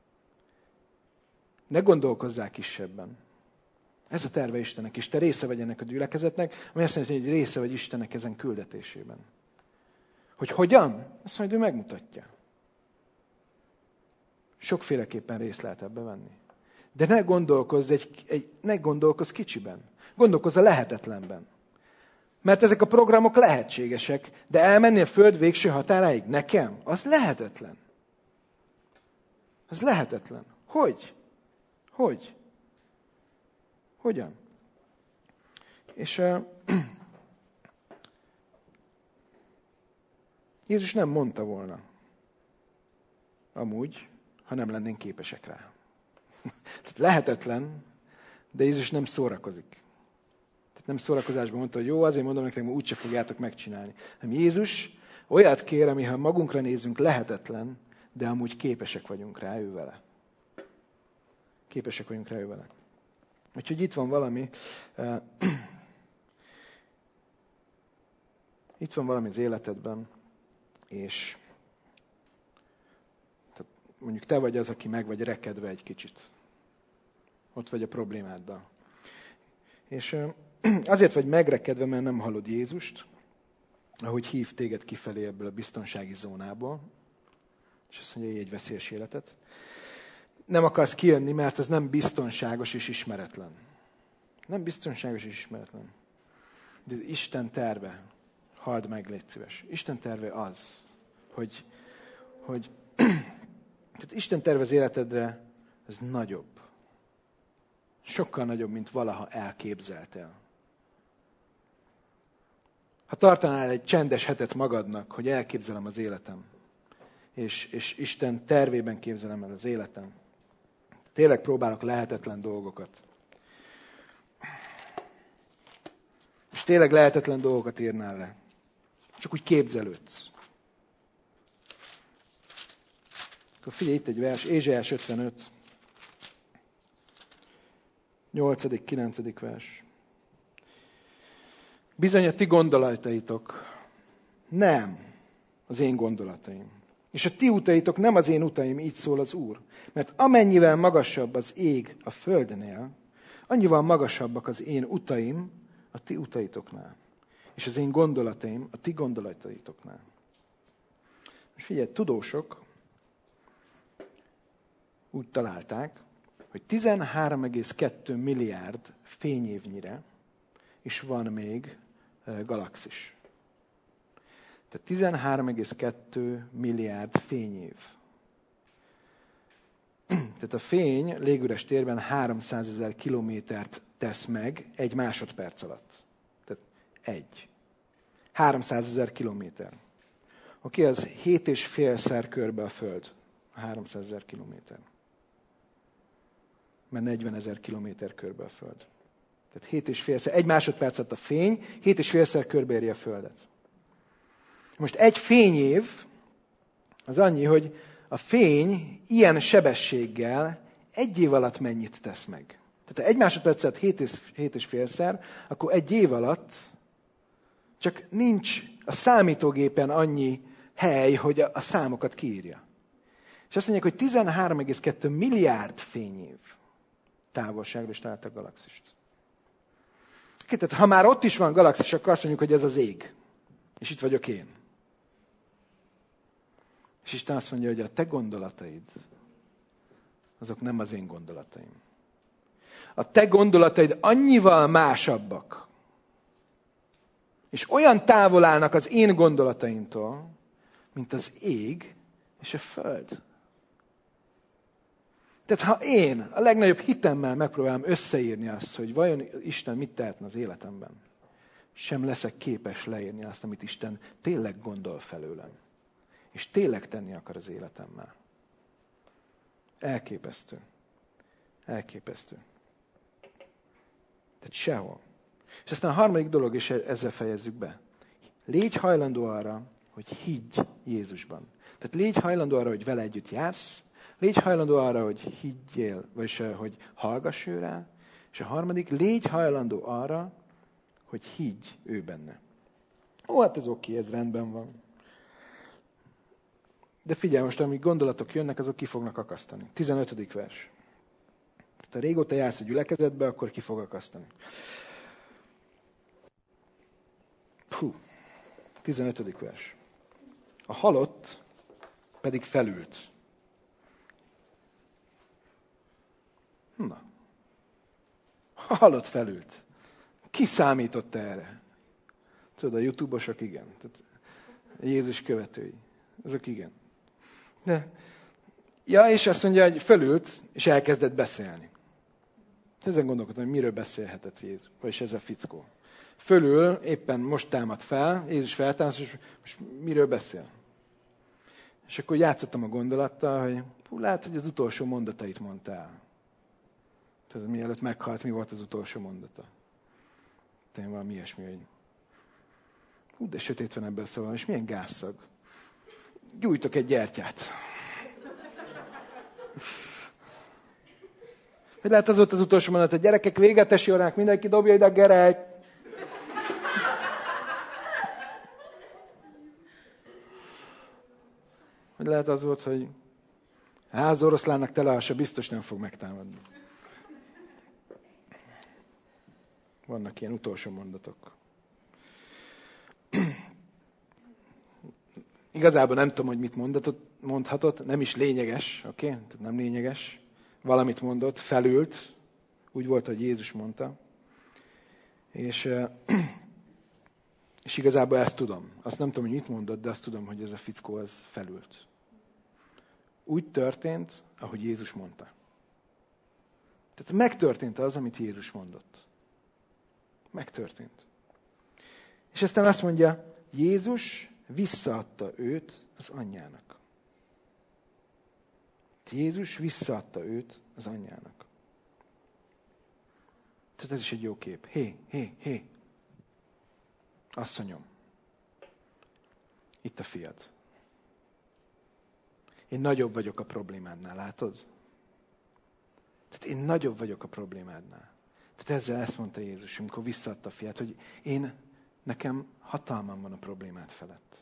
Ne gondolkozzál kisebben. Ez a terve Istennek, és te része vagy ennek a gyülekezetnek, ami azt jelenti, hogy része vagy Istennek ezen küldetésében. Hogy hogyan? Azt mondja, ő megmutatja. Sokféleképpen részt lehet ebbe venni. De ne gondolkozz kicsiben. Gondolkozz a lehetetlenben. Mert ezek a programok lehetségesek, de elmenni a föld végső határáig nekem, az lehetetlen. Az lehetetlen. Hogy? Hogyan? És Jézus nem mondta volna amúgy, ha nem lennénk képesek rá. Tehát lehetetlen, de Jézus nem szórakozik. Tehát nem szórakozásban mondta, hogy jó, azért mondom nektek, hogy úgyse fogjátok megcsinálni. Hanem Jézus olyat kér, ami ha magunkra nézünk lehetetlen, de amúgy képesek vagyunk rá ő vele. Képesek vagyunk rá ő vele. Úgyhogy itt van valami, itt van valami az életedben, és tehát mondjuk te vagy az, aki meg vagy rekedve egy kicsit. Ott vagy a problémáddal. És azért vagy megrekedve, mert nem hallod Jézust, ahogy hív téged kifelé ebből a biztonsági zónából, és azt mondja, élj egy veszélyes életet. Nem akarsz kijönni, mert ez nem biztonságos és ismeretlen. Nem biztonságos és ismeretlen. De Isten terve, halld meg, légy szíves. Isten terve az, hogy tehát Isten terve az életedre, ez nagyobb. Sokkal nagyobb, mint valaha elképzeltél. Ha tartanál egy csendes hetet magadnak, hogy elképzelem az életem, és Isten tervében képzelem el az életem, tényleg próbálok lehetetlen dolgokat. tényleg lehetetlen dolgokat írnál le. Csak úgy képzelődsz. Akkor figyelj, itt egy vers, Ézsaiás 55. 8.-9. vers. Bizony a ti gondolataitok nem az én gondolataim. És a ti utaitok nem az én utaim, így szól az Úr. Mert amennyivel magasabb az ég a földnél, annyival magasabbak az én utaim a ti utaitoknál. És az én gondolataim a ti gondolataitoknál. És figyelj, tudósok úgy találták, hogy 13,2 milliárd fényévnyire is van még galaxis. Tehát 13,2 milliárd fényév. Tehát a fény légüres térben 300 000 kilométert tesz meg egy másodperc alatt. Tehát 300 000 kilométer. Oké, az 7,5-szer körbe a Föld. 300 000 kilométer. Mert 40 000 kilométer körbe a Föld. Tehát 7,5-szer. Egy másodperc alatt a fény 7,5-szer körbeéri a Földet. Most egy fényév az annyi, hogy a fény ilyen sebességgel egy év alatt mennyit tesz meg. Tehát ha egy másodpercet 7,5-szer, akkor egy év alatt csak nincs a számítógépen annyi hely, hogy a számokat kiírja. És azt mondják, hogy 13,2 milliárd fényév távolságra is talált a galaxist. Tehát ha már ott is van galaxis, akkor azt mondjuk, hogy ez az ég. És itt vagyok én. És Isten azt mondja, hogy a te gondolataid, azok nem az én gondolataim. A te gondolataid annyival másabbak, és olyan távol állnak az én gondolataimtól, mint az ég és a föld. Tehát ha én a legnagyobb hitemmel megpróbálom összeírni azt, hogy vajon Isten mit tehetne az életemben, sem leszek képes leírni azt, amit Isten tényleg gondol felőlem. És tényleg tenni akar az életemmel. Elképesztő. Elképesztő. Tehát sehol. És aztán a harmadik dolog, és ezzel fejezzük be. Légy hajlandó arra, hogy higgy Jézusban. Tehát légy hajlandó arra, hogy vele együtt jársz, légy hajlandó arra, hogy higgyél, vagyis hogy hallgass ő rá, és a harmadik, légy hajlandó arra, hogy higgy ő benne. Ó, hát ez oké, ez rendben van. De figyelj, most amíg gondolatok jönnek, azok ki fognak akasztani. 15. vers. Tehát ha régóta jársz a gyülekezetbe, akkor ki fog akasztani. 15. vers. A halott pedig felült. Na. A halott felült. Ki számított erre? Tudod, a YouTube-osok igen. Tehát Jézus követői. Azok igen. De, ja, és azt mondja, hogy fölült, és elkezdett beszélni. Ezen gondolkodtam, hogy miről beszélhetett Jézus, vagyis ez a fickó. Fölül, éppen most támad fel, Jézus feltámaszt, és most miről beszél? És akkor játszottam a gondolattal, hogy lehet, hogy az utolsó mondatait mondta el. Tudod, mielőtt meghalt, mi volt az utolsó mondata? Tényleg valami ilyesmi, hogy de sötét van ebben a szóval, és milyen gázszag. Gyújtok egy gyertyát. Hogy lehet, az volt az utolsó mondat, hogy gyerekek, véget esi órák, mindenki dobja ide a gerelyt. Hogy lehet az volt, hogy az oroszlánnak teleása biztos nem fog megtámadni. Vannak ilyen utolsó mondatok. Igazából nem tudom, hogy mit mondhatott, nem is lényeges, oké? Tehát nem lényeges. Valamit mondott, felült, úgy volt, hogy Jézus mondta. És igazából ezt tudom. Azt nem tudom, hogy mit mondott, de azt tudom, hogy ez a fickó az felült. Úgy történt, ahogy Jézus mondta. Tehát megtörtént az, amit Jézus mondott. Megtörtént. És aztán azt mondja, Jézus visszaadta őt az anyjának. Jézus visszaadta őt az anyjának. Tehát ez is egy jó kép. Hé. asszonyom, itt a fiad. Én nagyobb vagyok a problémádnál, látod? Tehát én nagyobb vagyok a problémádnál. Tehát ezzel ezt mondta Jézus, amikor visszaadta a fiát, hogy nekem hatalmam van a problémád felett.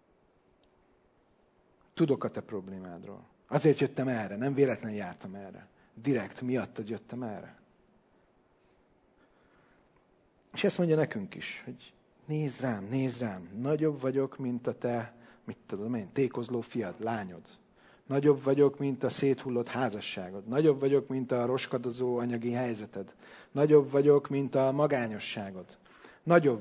Tudok a te problémádról. Azért jöttem erre, nem véletlenül jártam erre. Direkt miattad jöttem erre. És ezt mondja nekünk is, hogy nézd rám, nagyobb vagyok, mint a te, mit tudom én, tékozló fiad, lányod. Nagyobb vagyok, mint a széthullott házasságod. Nagyobb vagyok, mint a roskadozó anyagi helyzeted. Nagyobb vagyok, mint a magányosságod. Nagyobb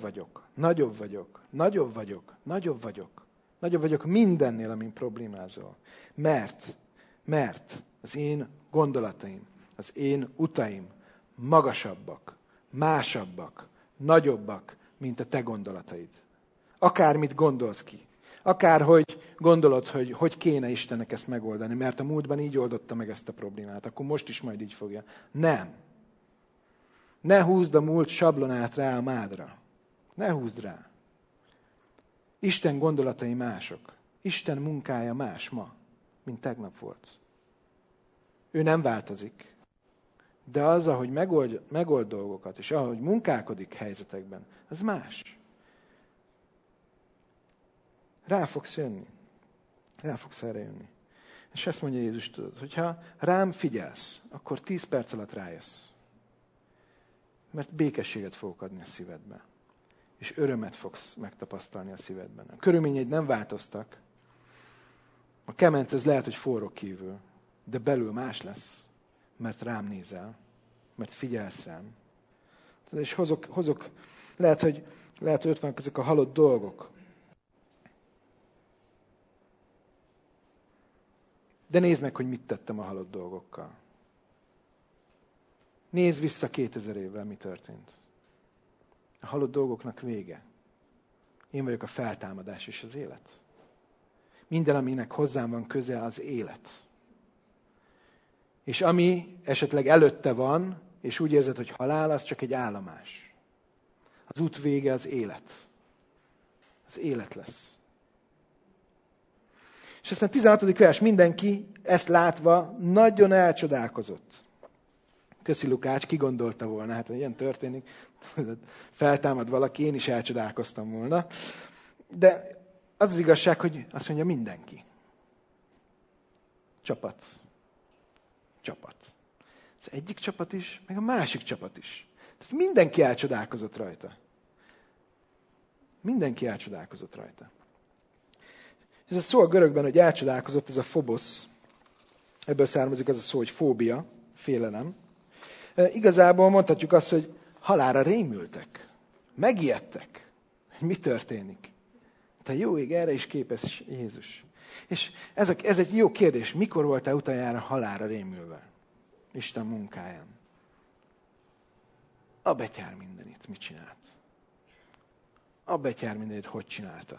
vagyok mindennél, amin problémázol. Mert az én gondolataim, az én utaim magasabbak, másabbak, nagyobbak, mint a te gondolataid. Akármit gondolsz ki. Akárhogy gondolod, hogy kéne Istennek ezt megoldani, mert a múltban így oldotta meg ezt a problémát, akkor most is majd így fogja. Nem. Ne húzd a múlt sablonát rá a mádra. Ne húzd rá. Isten gondolatai mások. Isten munkája más ma, mint tegnap volt. Ő nem változik. De az, ahogy megold dolgokat, és ahogy munkálkodik helyzetekben, az más. Rá fogsz jönni. Rá fogsz erre jönni. És ezt mondja Jézus, tudod, hogyha rám figyelsz, akkor 10 perc alatt rájössz. Mert békességet fogok adni a szívedbe. És örömet fogsz megtapasztalni a szívedben. A körülményeid nem változtak. A kemence ez lehet, hogy forró kívül, de belül más lesz. Mert rám nézel. Mert figyelsz rám. És hozok lehet, hogy ott vannak ezek a halott dolgok. De nézd meg, hogy mit tettem a halott dolgokkal. Nézd vissza 2000 évvel, mi történt. A halott dolgoknak vége. Én vagyok a feltámadás és az élet. Minden, aminek hozzám van köze, az élet. És ami esetleg előtte van, és úgy érzed, hogy halál, az csak egy állomás. Az út vége az élet. Az élet lesz. És aztán 16. vers, mindenki ezt látva nagyon elcsodálkozott. Köszi Lukács, ki gondolta volna, hát ilyen történik, feltámad valaki, én is elcsodálkoztam volna. De az az igazság, hogy azt mondja mindenki. Csapat. Az egyik csapat is, meg a másik csapat is. Tehát mindenki elcsodálkozott rajta. Ez a szó a görögben, hogy elcsodálkozott, ez a fobosz. Ebből származik az a szó, hogy fóbia, félelem. Igazából mondhatjuk azt, hogy halálra rémültek. Megijedtek. Mi történik? Te jó ég, erre is képes Jézus. És ez egy jó kérdés. Mikor voltál utoljára halálra rémülve? Isten munkáján. A betyár mindenit mit csinált? A betyár mindenit hogy csinálta?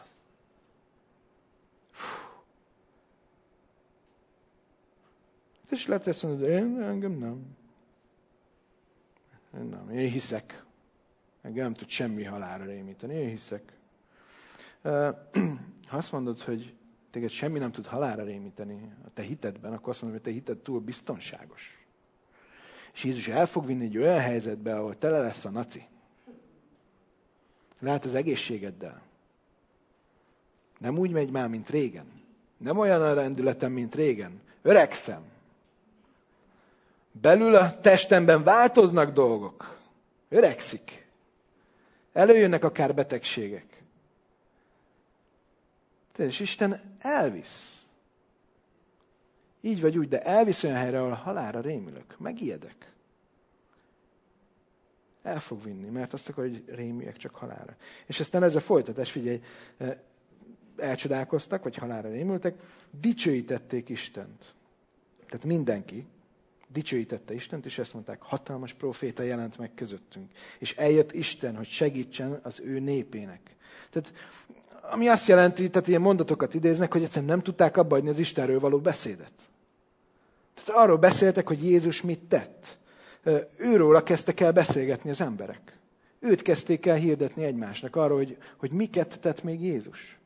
És lehet ezt mondani, engem nem. Én hiszek. Engem nem tud semmi halálra rémíteni. Én hiszek. Ha azt mondod, hogy téged semmi nem tud halálra rémíteni a te hitedben, akkor azt mondod, hogy te hited túl biztonságos. És Jézus el fog vinni egy olyan helyzetbe, ahol tele lesz a naci. Lehet az egészségeddel. Nem úgy megy már, mint régen. Nem olyan a rendületem, mint régen. Öregszem. Belül a testemben változnak dolgok. Öregszik. Előjönnek akár betegségek. És Isten elvisz. Így vagy úgy, de elvisz olyan helyre, ahol halálra rémülök. Megijedek. El fog vinni, mert azt akar, hogy rémüljek csak halálra. És aztán ez a folytatás, figyelj, elcsodálkoztak, vagy halálra rémültek, dicsőítették Istent. Tehát mindenki dicsőítette Istent, és ezt mondták, hatalmas próféta jelent meg közöttünk. És eljött Isten, hogy segítsen az ő népének. Tehát, ami azt jelenti, tehát ilyen mondatokat idéznek, hogy egyszerűen nem tudták abba hagyni az Istenről való beszédet. Tehát arról beszéltek, hogy Jézus mit tett. Őróla kezdtek el beszélgetni az emberek. Őt kezdték el hirdetni egymásnak arról, hogy miket tett még Jézus.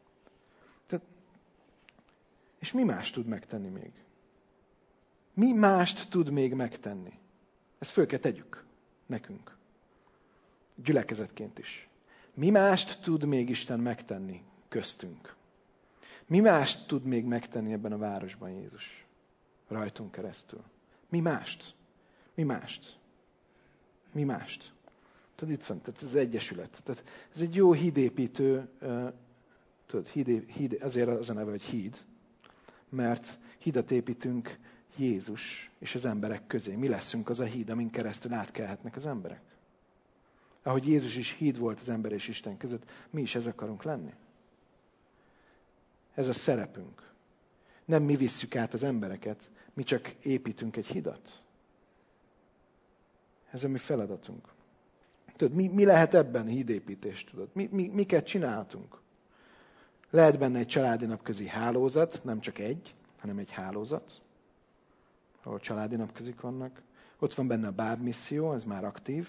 És mi mást tud megtenni még? Mi mást tud még megtenni? Ezt föl kell tegyük nekünk. Gyülekezetként is. Mi mást tud még Isten megtenni köztünk? Mi mást tud még megtenni ebben a városban Jézus? Rajtunk keresztül. Mi mást? Mi mást? Mi mást? Tudod, itt van, tehát ez az egyesület. Tehát ez egy jó hídépítő, tudod, azért az a neve, hogy híd, mert hídat építünk Jézus és az emberek közé. Mi leszünk az a híd, amin keresztül átkelhetnek az emberek. Ahogy Jézus is híd volt az ember és Isten között, mi is ez akarunk lenni. Ez a szerepünk. Nem mi visszük át az embereket, mi csak építünk egy hidat. Ez a mi feladatunk. Tudod, mi lehet ebben hídépítés, tudod? Miket csinálhatunk? Lehet benne egy családi napközi hálózat, nem csak egy, hanem egy hálózat, ahol családi napközik vannak. Ott van benne a Báb misszió, ez már aktív.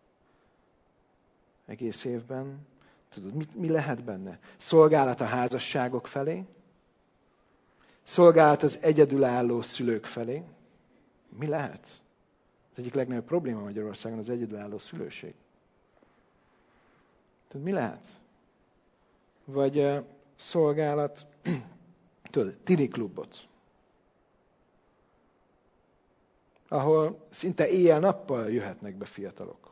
Egész évben. Tudod, mi lehet benne? Szolgálat a házasságok felé. Szolgálat az egyedülálló szülők felé. Mi lehet? Az egyik legnagyobb probléma Magyarországon az egyedülálló szülőség. Tudod, mi lehet? Vagy szolgálat, tudod, tini klubot, ahol szinte éjjel-nappal jöhetnek be fiatalok.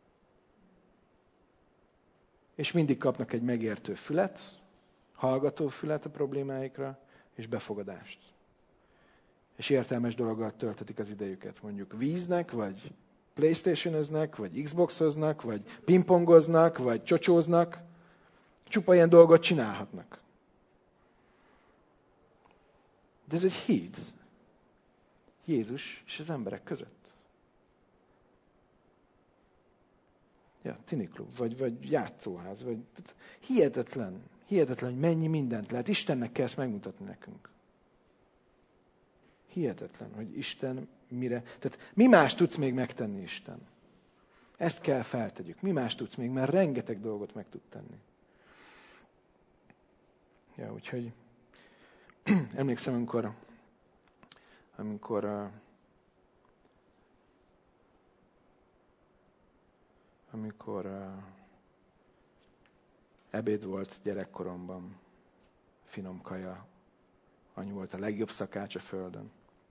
És mindig kapnak egy megértő fület, hallgató fület a problémáikra, és befogadást. És értelmes dologgal töltetik az idejüket. Mondjuk víznek, vagy PlayStation-öznek, vagy Xbox-oznak, vagy pingpongoznak, vagy csocsóznak. Csupa ilyen dolgot csinálhatnak. De ez egy híd. Jézus és az emberek között. Ja, tiniklub, vagy játszóház, vagy hihetetlen, hogy mennyi mindent lehet. Istennek kell ezt megmutatni nekünk. Hihetetlen, hogy Isten mire... Tehát mi más tudsz még megtenni, Isten? Ezt kell feltegyük. Mi más tudsz még, mert rengeteg dolgot meg tud tenni. Ja, úgyhogy emlékszem, amikor ebéd volt gyerekkoromban, finom kaja, anyu volt a legjobb szakács a földön.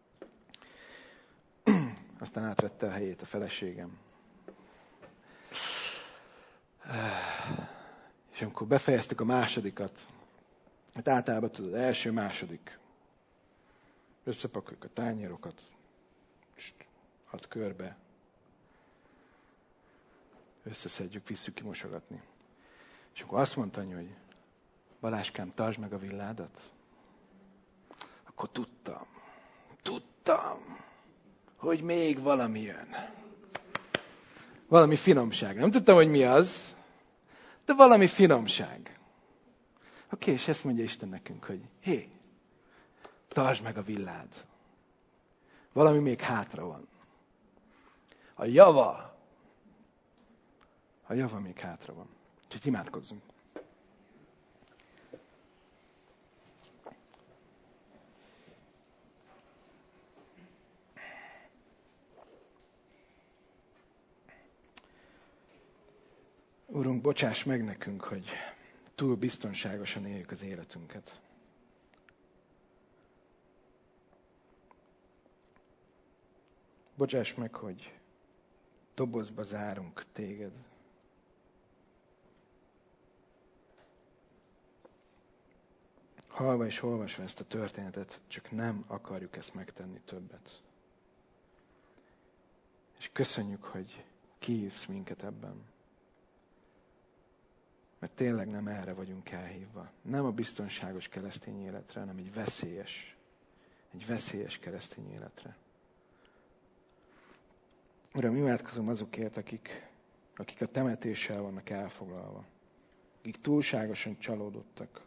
Aztán átvette a helyét a feleségem. És amikor befejeztük a másodikat, hát általában tudod, első, második. Összepakoljuk a tányérokat, add körbe, összeszedjük, visszük kimosogatni. És akkor azt mondta anyu, hogy Baláskám, tartsd meg a villádat. Akkor tudtam, hogy még valami jön. Valami finomság. Nem tudtam, hogy mi az, de valami finomság. Oké, és ezt mondja Isten nekünk, hogy hé, tartsd meg a villád. Valami még hátra van. A java még hátra van. Úgyhogy imádkozzunk. Urunk, bocsáss meg nekünk, hogy túl biztonságosan éljük az életünket. Bocsáss meg, hogy dobozba zárunk téged. Hallva és olvasva ezt a történetet, csak nem akarjuk ezt megtenni többet. És köszönjük, hogy kihívsz minket ebben. Mert tényleg nem erre vagyunk elhívva. Nem a biztonságos keresztény életre, hanem egy veszélyes keresztény életre. Uram, imádkozom azokért, akik a temetéssel vannak elfoglalva. Akik túlságosan csalódottak.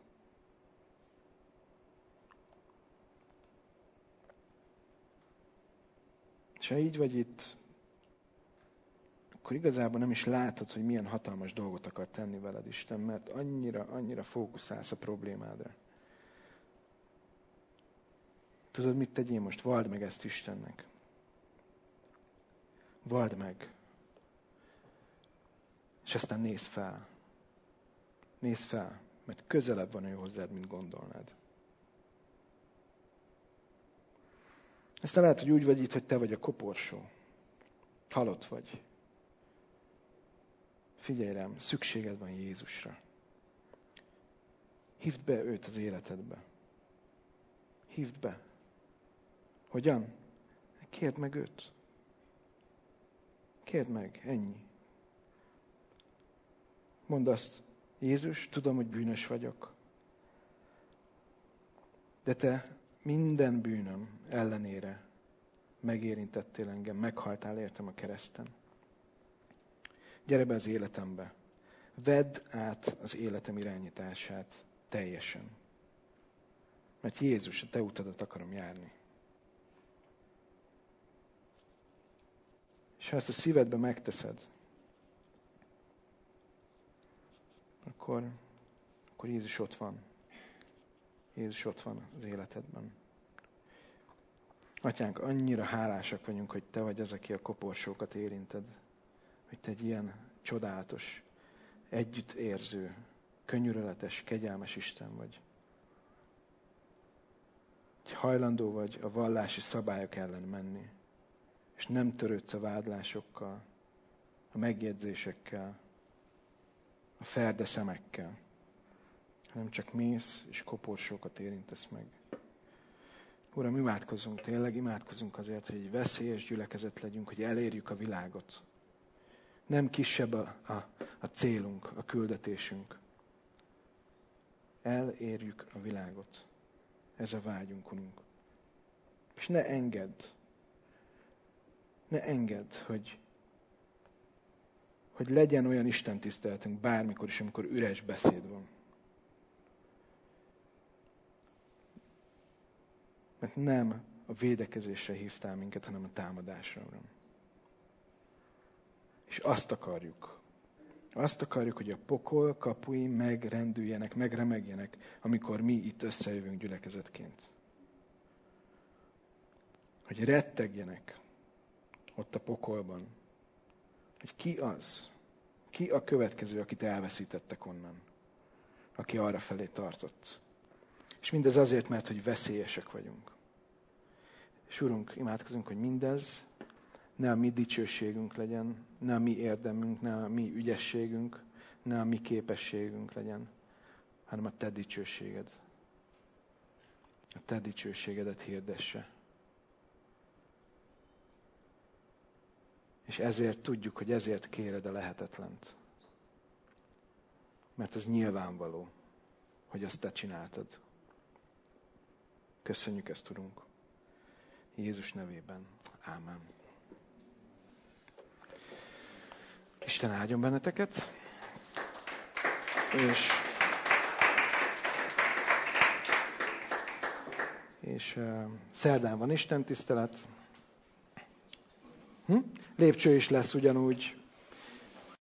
És ha így vagy itt, akkor igazából nem is látod, hogy milyen hatalmas dolgot akar tenni veled Isten, mert annyira fókuszálsz a problémádra. Tudod, mit tegyél most? Vald meg ezt Istennek. Vald meg. És aztán nézz fel. Nézz fel, mert közelebb van ő hozzád, mint gondolnád. Aztán lehet, hogy úgy vagy itt, hogy te vagy a koporsó. Halott vagy. Figyelj rám, szükséged van Jézusra. Hívd be őt az életedbe. Hívd be. Hogyan? Kérd meg őt. Kérd meg, ennyi. Mondd azt, Jézus, tudom, hogy bűnös vagyok. De te minden bűnöm ellenére megérintettél engem, meghaltál értem a kereszten. Gyere be az életembe. Vedd át az életem irányítását teljesen. Mert Jézus, a te utadat akarom járni. És ha ezt a szívedbe megteszed, akkor Jézus ott van. Jézus ott van az életedben. Atyánk, annyira hálásak vagyunk, hogy te vagy az, aki a koporsókat érinted. Hogy te egy ilyen csodálatos, együttérző, könyörületes, kegyelmes Isten vagy. Hogy hajlandó vagy a vallási szabályok ellen menni. És nem törődsz a vádlásokkal, a megjegyzésekkel, a ferde szemekkel, hanem csak mész és koporsókat érintesz meg. Uram, imádkozzunk tényleg, imádkozzunk azért, hogy egy veszélyes gyülekezet legyünk, hogy elérjük a világot. Nem kisebb a célunk, a küldetésünk. Elérjük a világot. Ez a vágyunk, Urunk. És ne engedd, hogy legyen olyan istentiszteletünk bármikor is, amikor üres beszéd van. Mert nem a védekezésre hívtál minket, hanem a támadásra, Uram. És azt akarjuk, hogy a pokol kapui megrendüljenek, megremegjenek, amikor mi itt összejövünk gyülekezetként. Hogy rettegjenek ott a pokolban, hogy ki a következő, akit elveszítettek onnan, aki arra felé tartott. És mindez azért, mert hogy veszélyesek vagyunk. És Urunk, imádkozunk, hogy mindez ne a mi dicsőségünk legyen, ne a mi érdemünk, ne a mi ügyességünk, ne a mi képességünk legyen, hanem a te dicsőséged. A te dicsőségedet hirdesse. És ezért tudjuk, hogy ezért kéred a lehetetlent. Mert ez nyilvánvaló, hogy azt te csináltad. Köszönjük ezt, Urunk. Jézus nevében. Ámen. Isten áldjon benneteket. És szerdán van istentisztelet. Lépcső is lesz ugyanúgy.